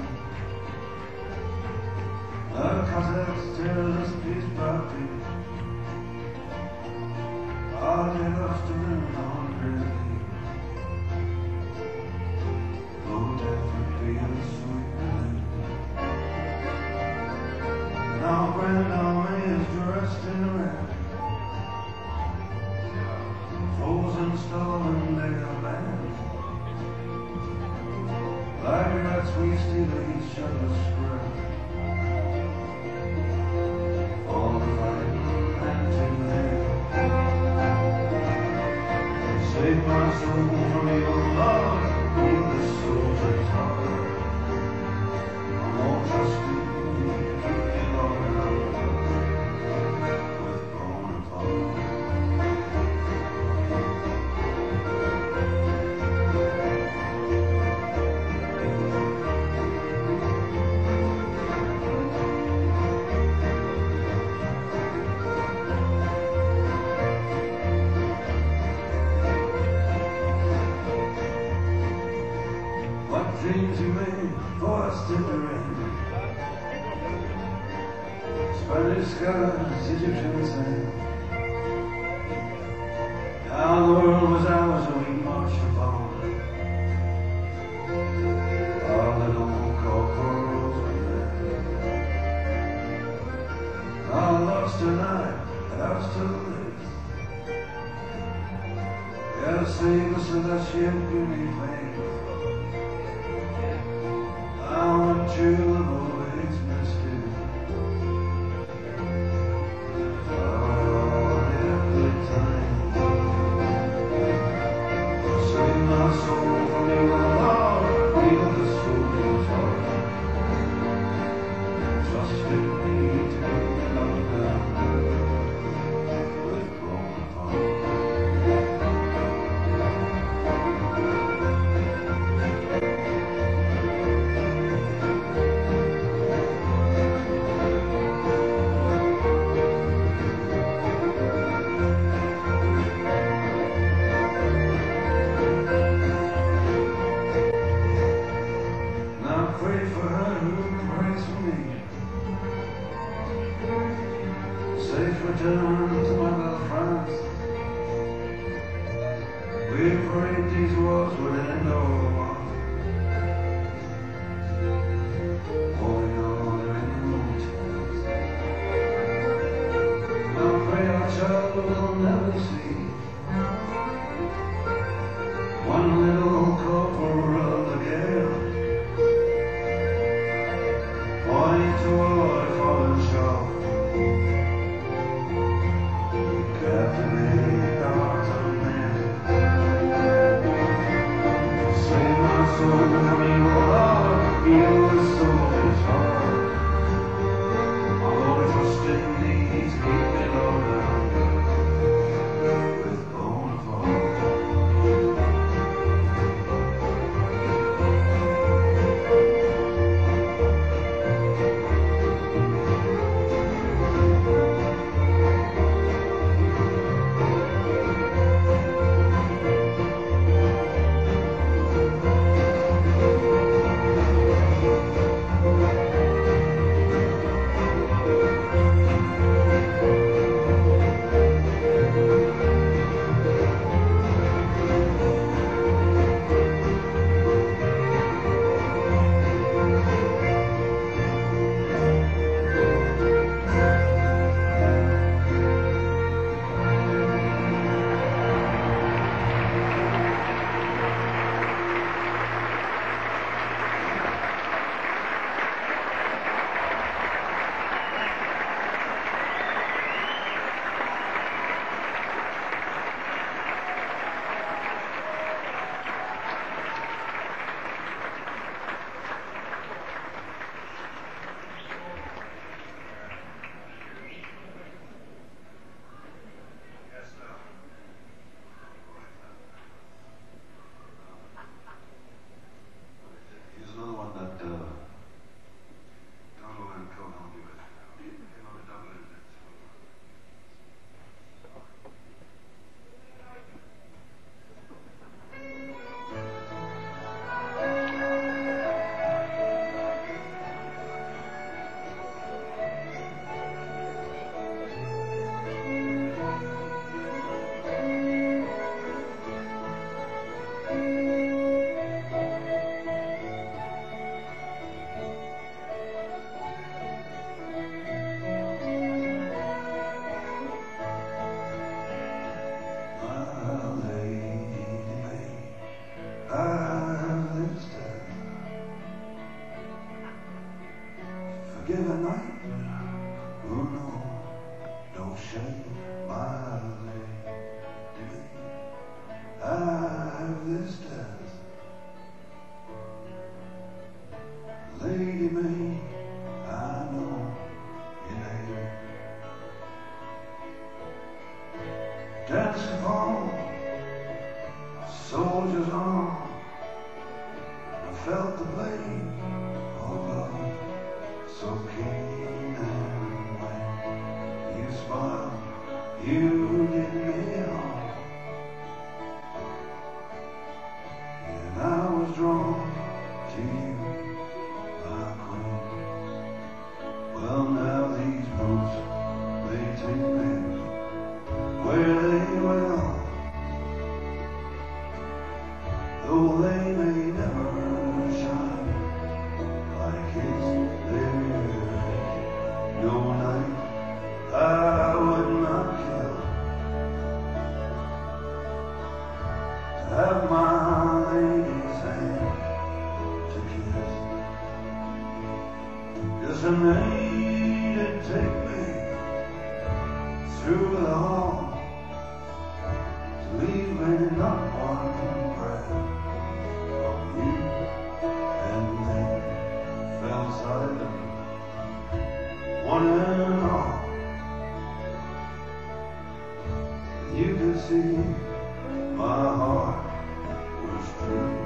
The Cossacks tear us piece by piece. All they lost to live on really. Though death would be a sweet relief. Now Grand Army is dressed in red. Frozen stolen their land. Like rats we steal each other's spread. All the fighting and to there. Save my soul from your love. Heal the soldier's heart. I'm all trusting you. Keep me long enough. With Bonaparte. Dreams you made for us in the rain. Spanish skies, Egyptian sand. How the world was ours and we marched upon. Our little corporals were there. Our lost tonight and ours to live. Gotta save us of that ship beauty pain. I want you to always missed you. Oh, every time. Save my soul from your love. Heal the soldier's heart. Trust in me to make me love down with Bonaparte. Pray for her who prays for me. Safe return to mother France. We prayed these wars would end all the war. Oh, we know there ain't no chance. I pray our child will never see one little corporal again. Point toward fallen shore. Captivate the hearts of men. Save my soul from your love. Heal the soldier's heart. Although I trust in thee, keep me low down. shake my lady. I have this task. Lady May, I know you hate it. Dancing for soldiers on, I felt the blade of love so keen and when you smiled, you did me on, and I was drawn to you, my queen. Well, now these boots, they take me where they will, though they may never shine like his. There no night I would not kill to have my lady's hand to kiss. Yes, and they'd take me through the hall to leave me not one breath of you, and they fell silent, one and all. You could see my heart was true.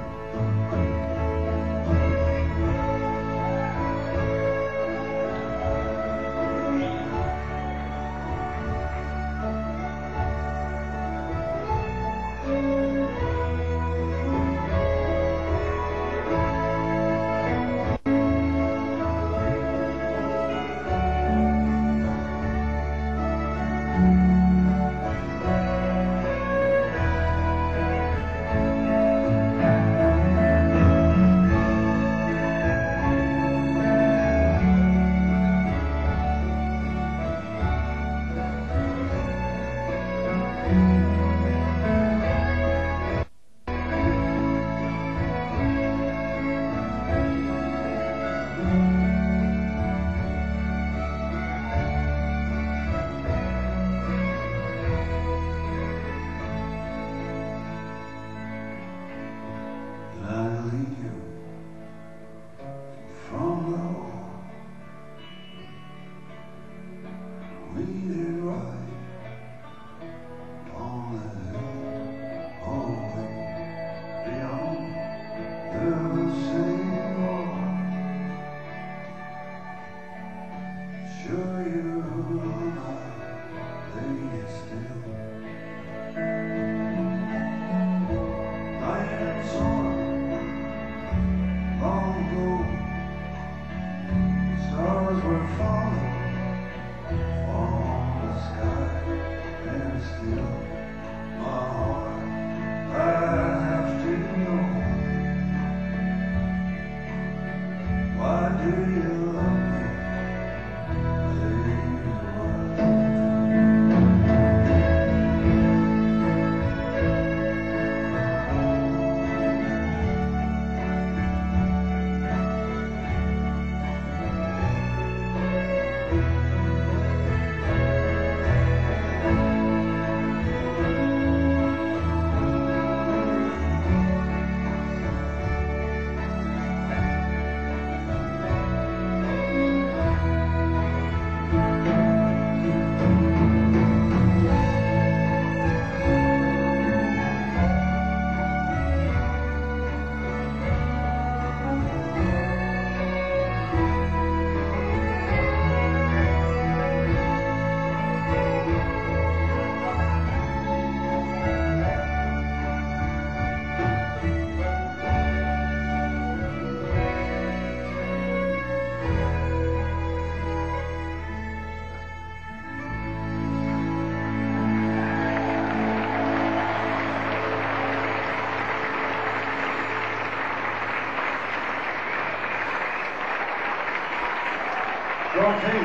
George Heath.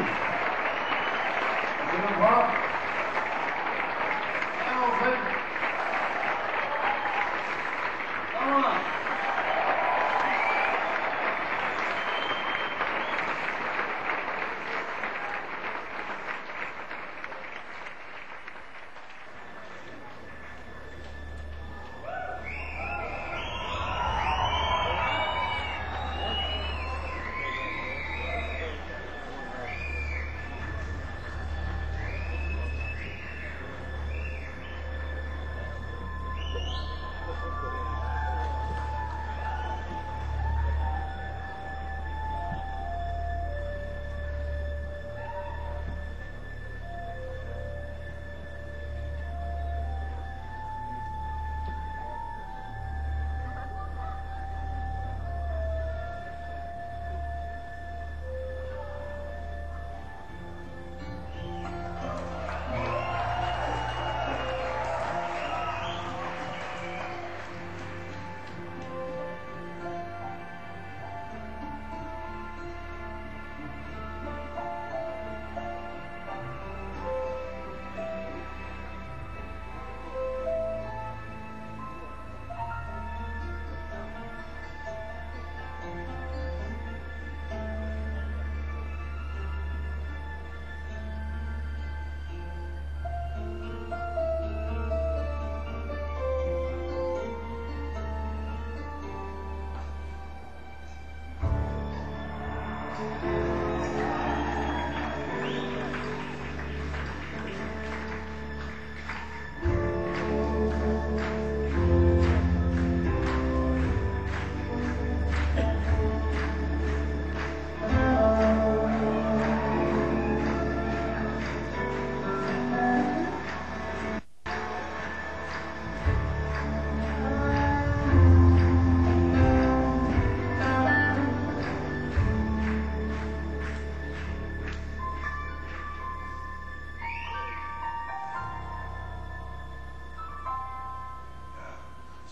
Come on.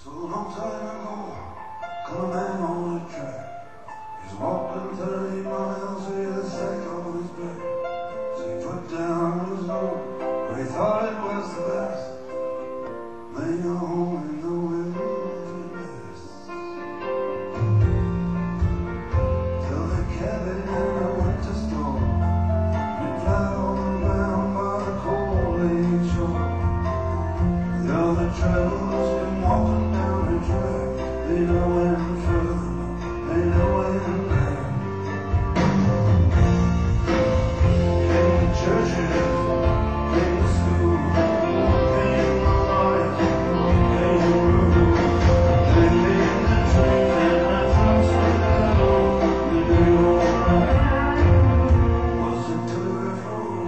So a long time ago, come a man on a track. He's walking thirty miles with a sack on his back. So he put down his load, but he thought it was the best. Laying a home in the wilderness. Till the cabin in a winter storm, and he flat on the ground by the cold lake shore. The other travelers came walking down the track. They know when further, they know when back. Came to churches, came to school, came to life, came to rule. They came to train and I trust them all. They knew alright. Was it to or from?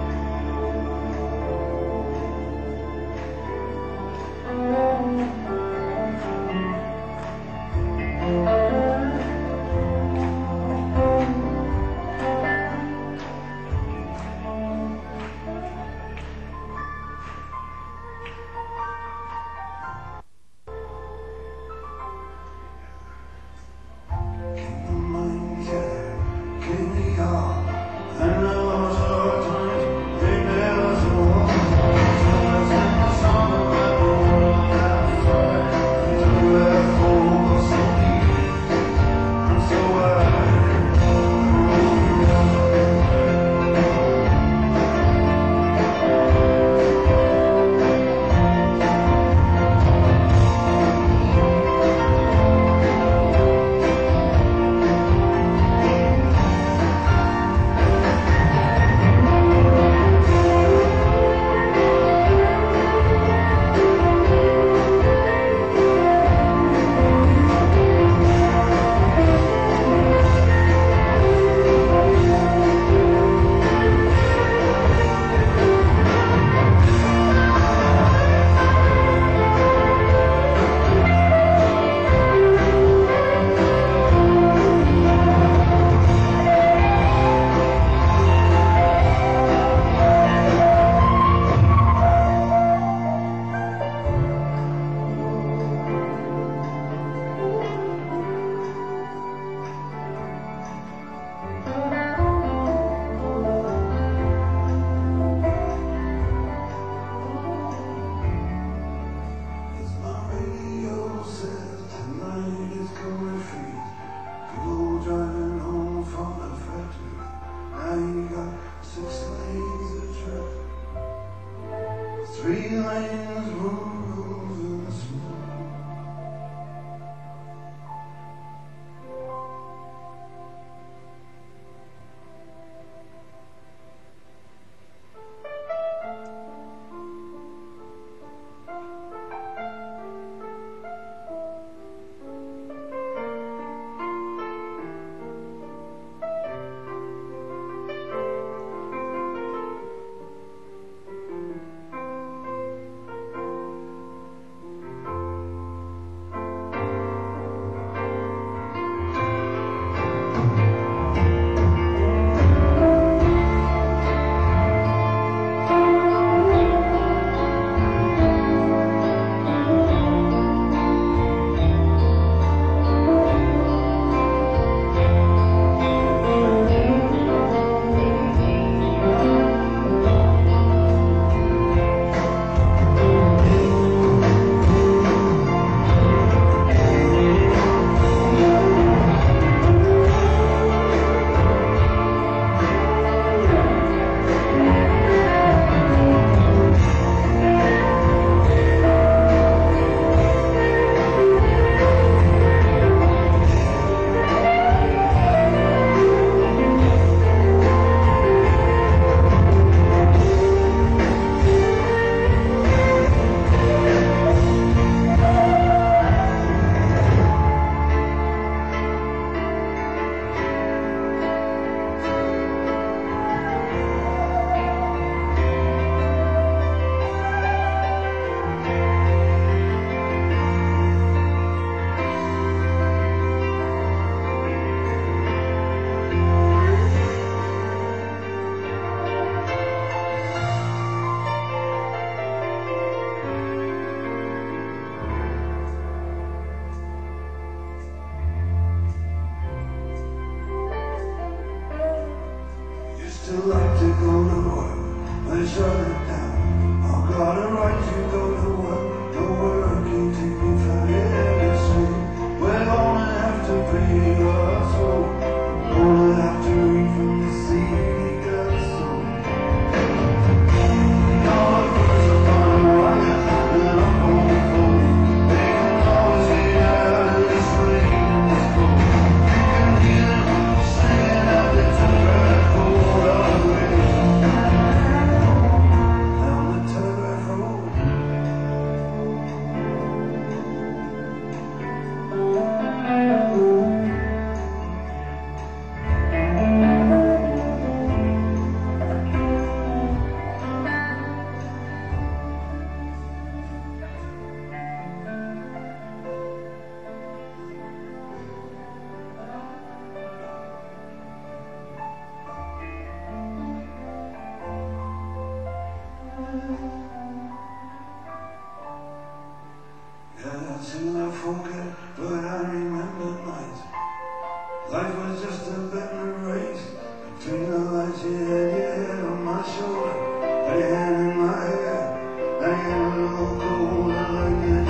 Three lanes, rules and smooth. Yeah, soon I forget, but I remember nights. Life was just a bit of a race. Between the lights, you had your head on my shoulder, had your hand in my hair. I get a little cold, I like it.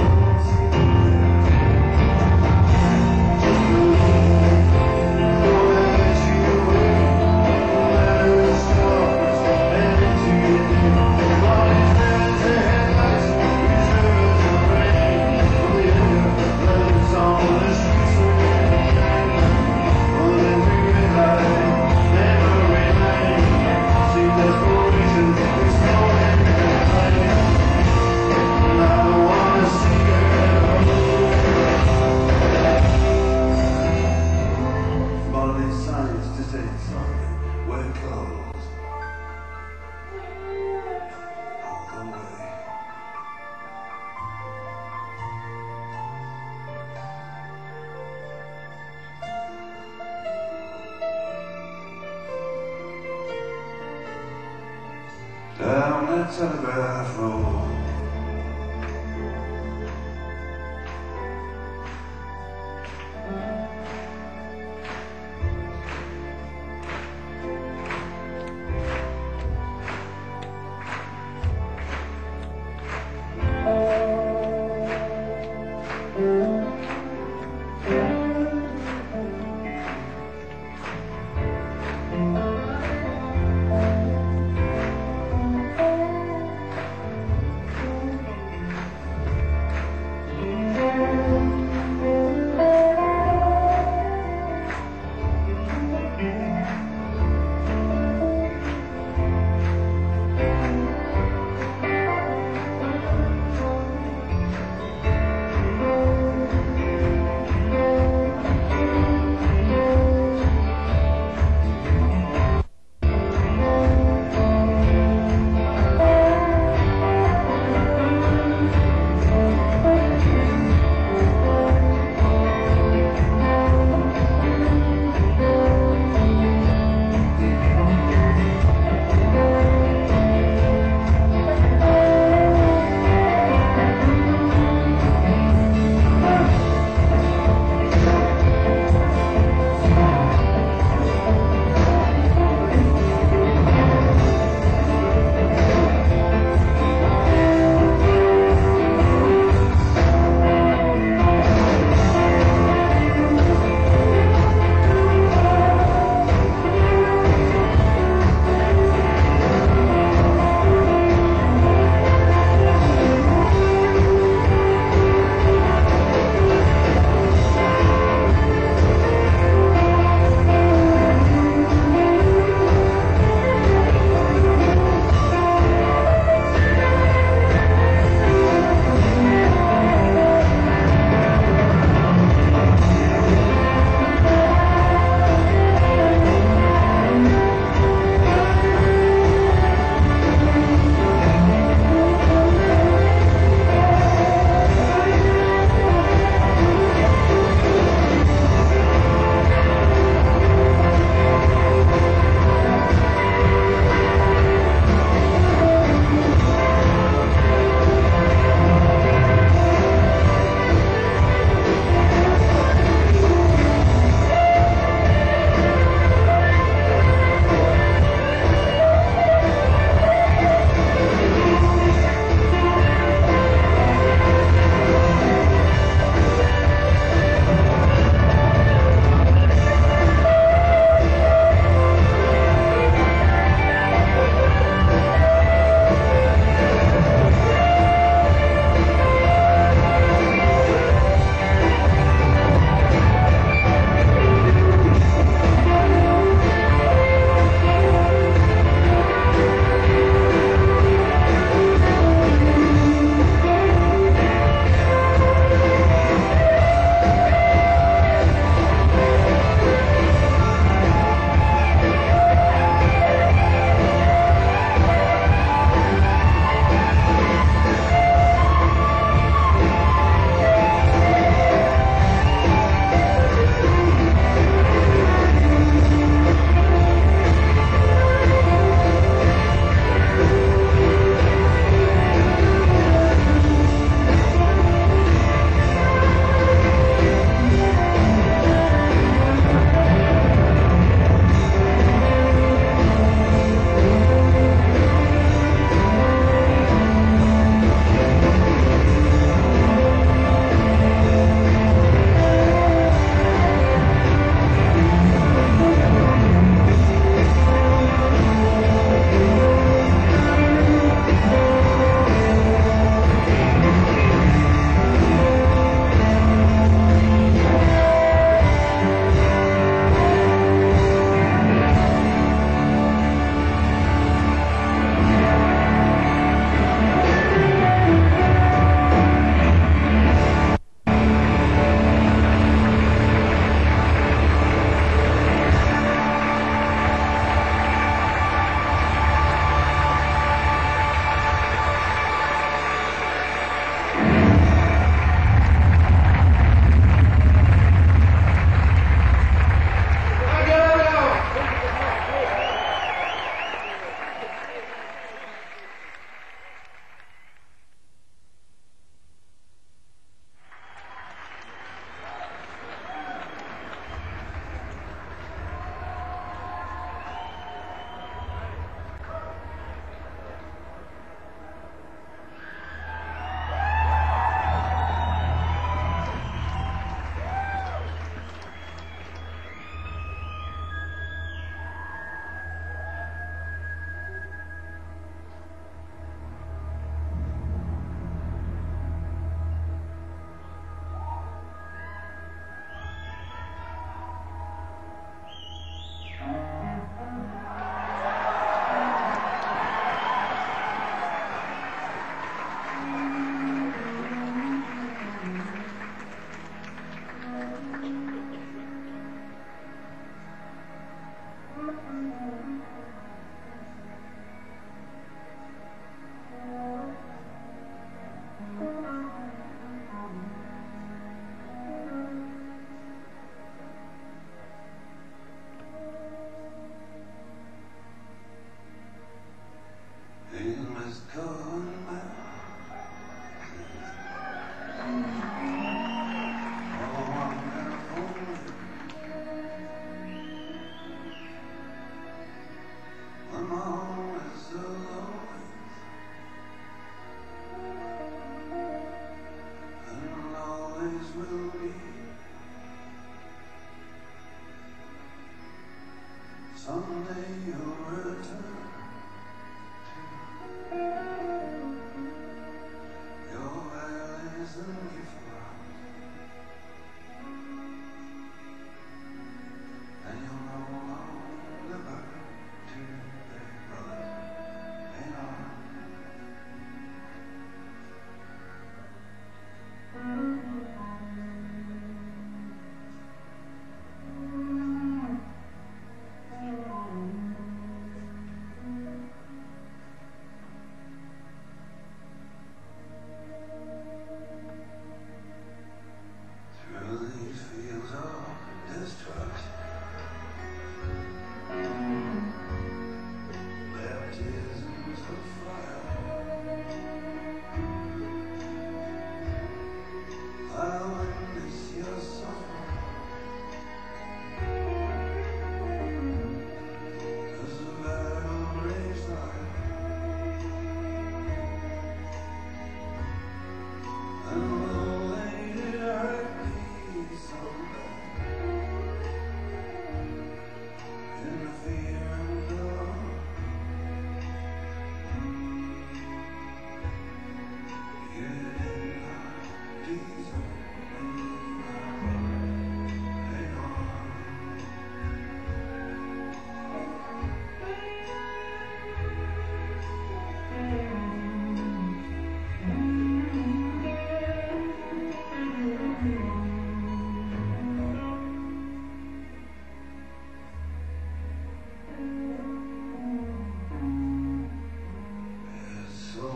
Down that telegraph road,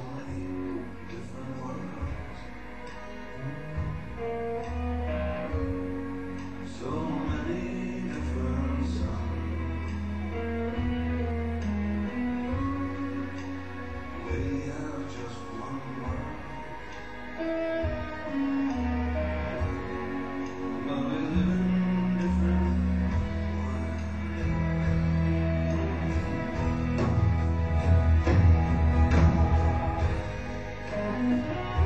many different worlds, so many different suns. We have just one world, but we live in different worlds.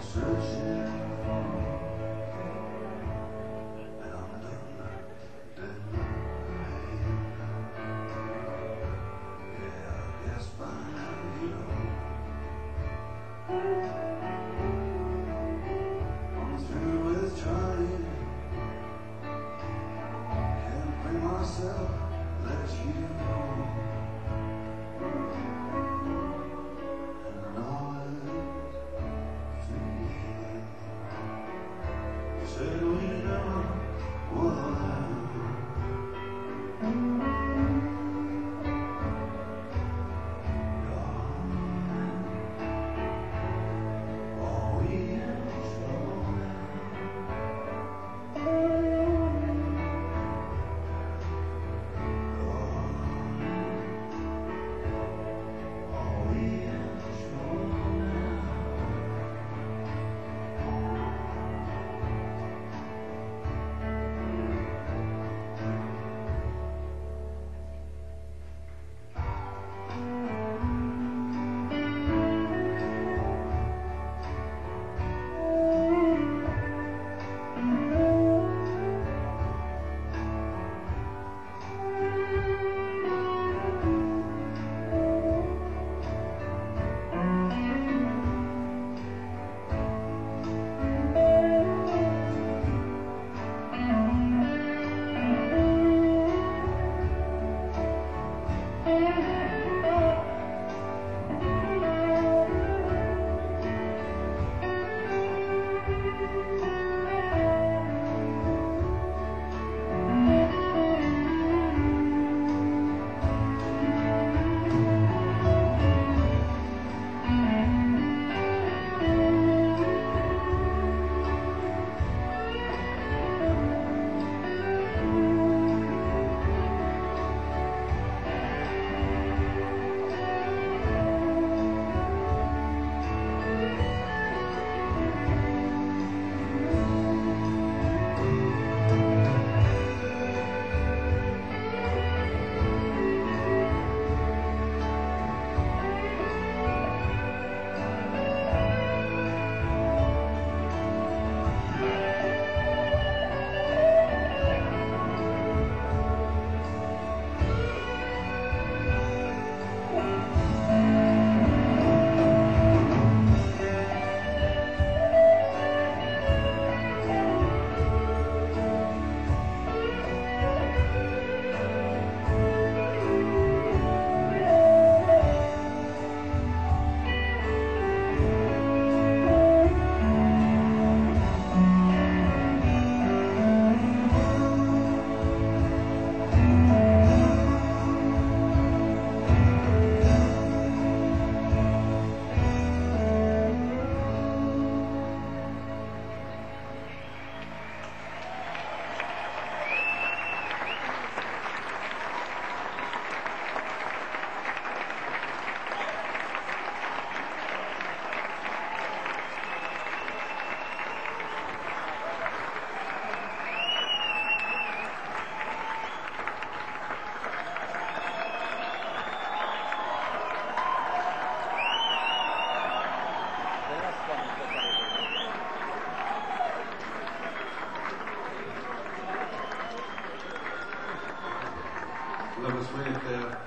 searching for, and I'm done, done paying. Yeah, I guess by now you know I'm through with trying. Can't bring myself let you go. And I know it's freezing. You said we never would have. Are we in trouble now? Are we in trouble now? That was great there.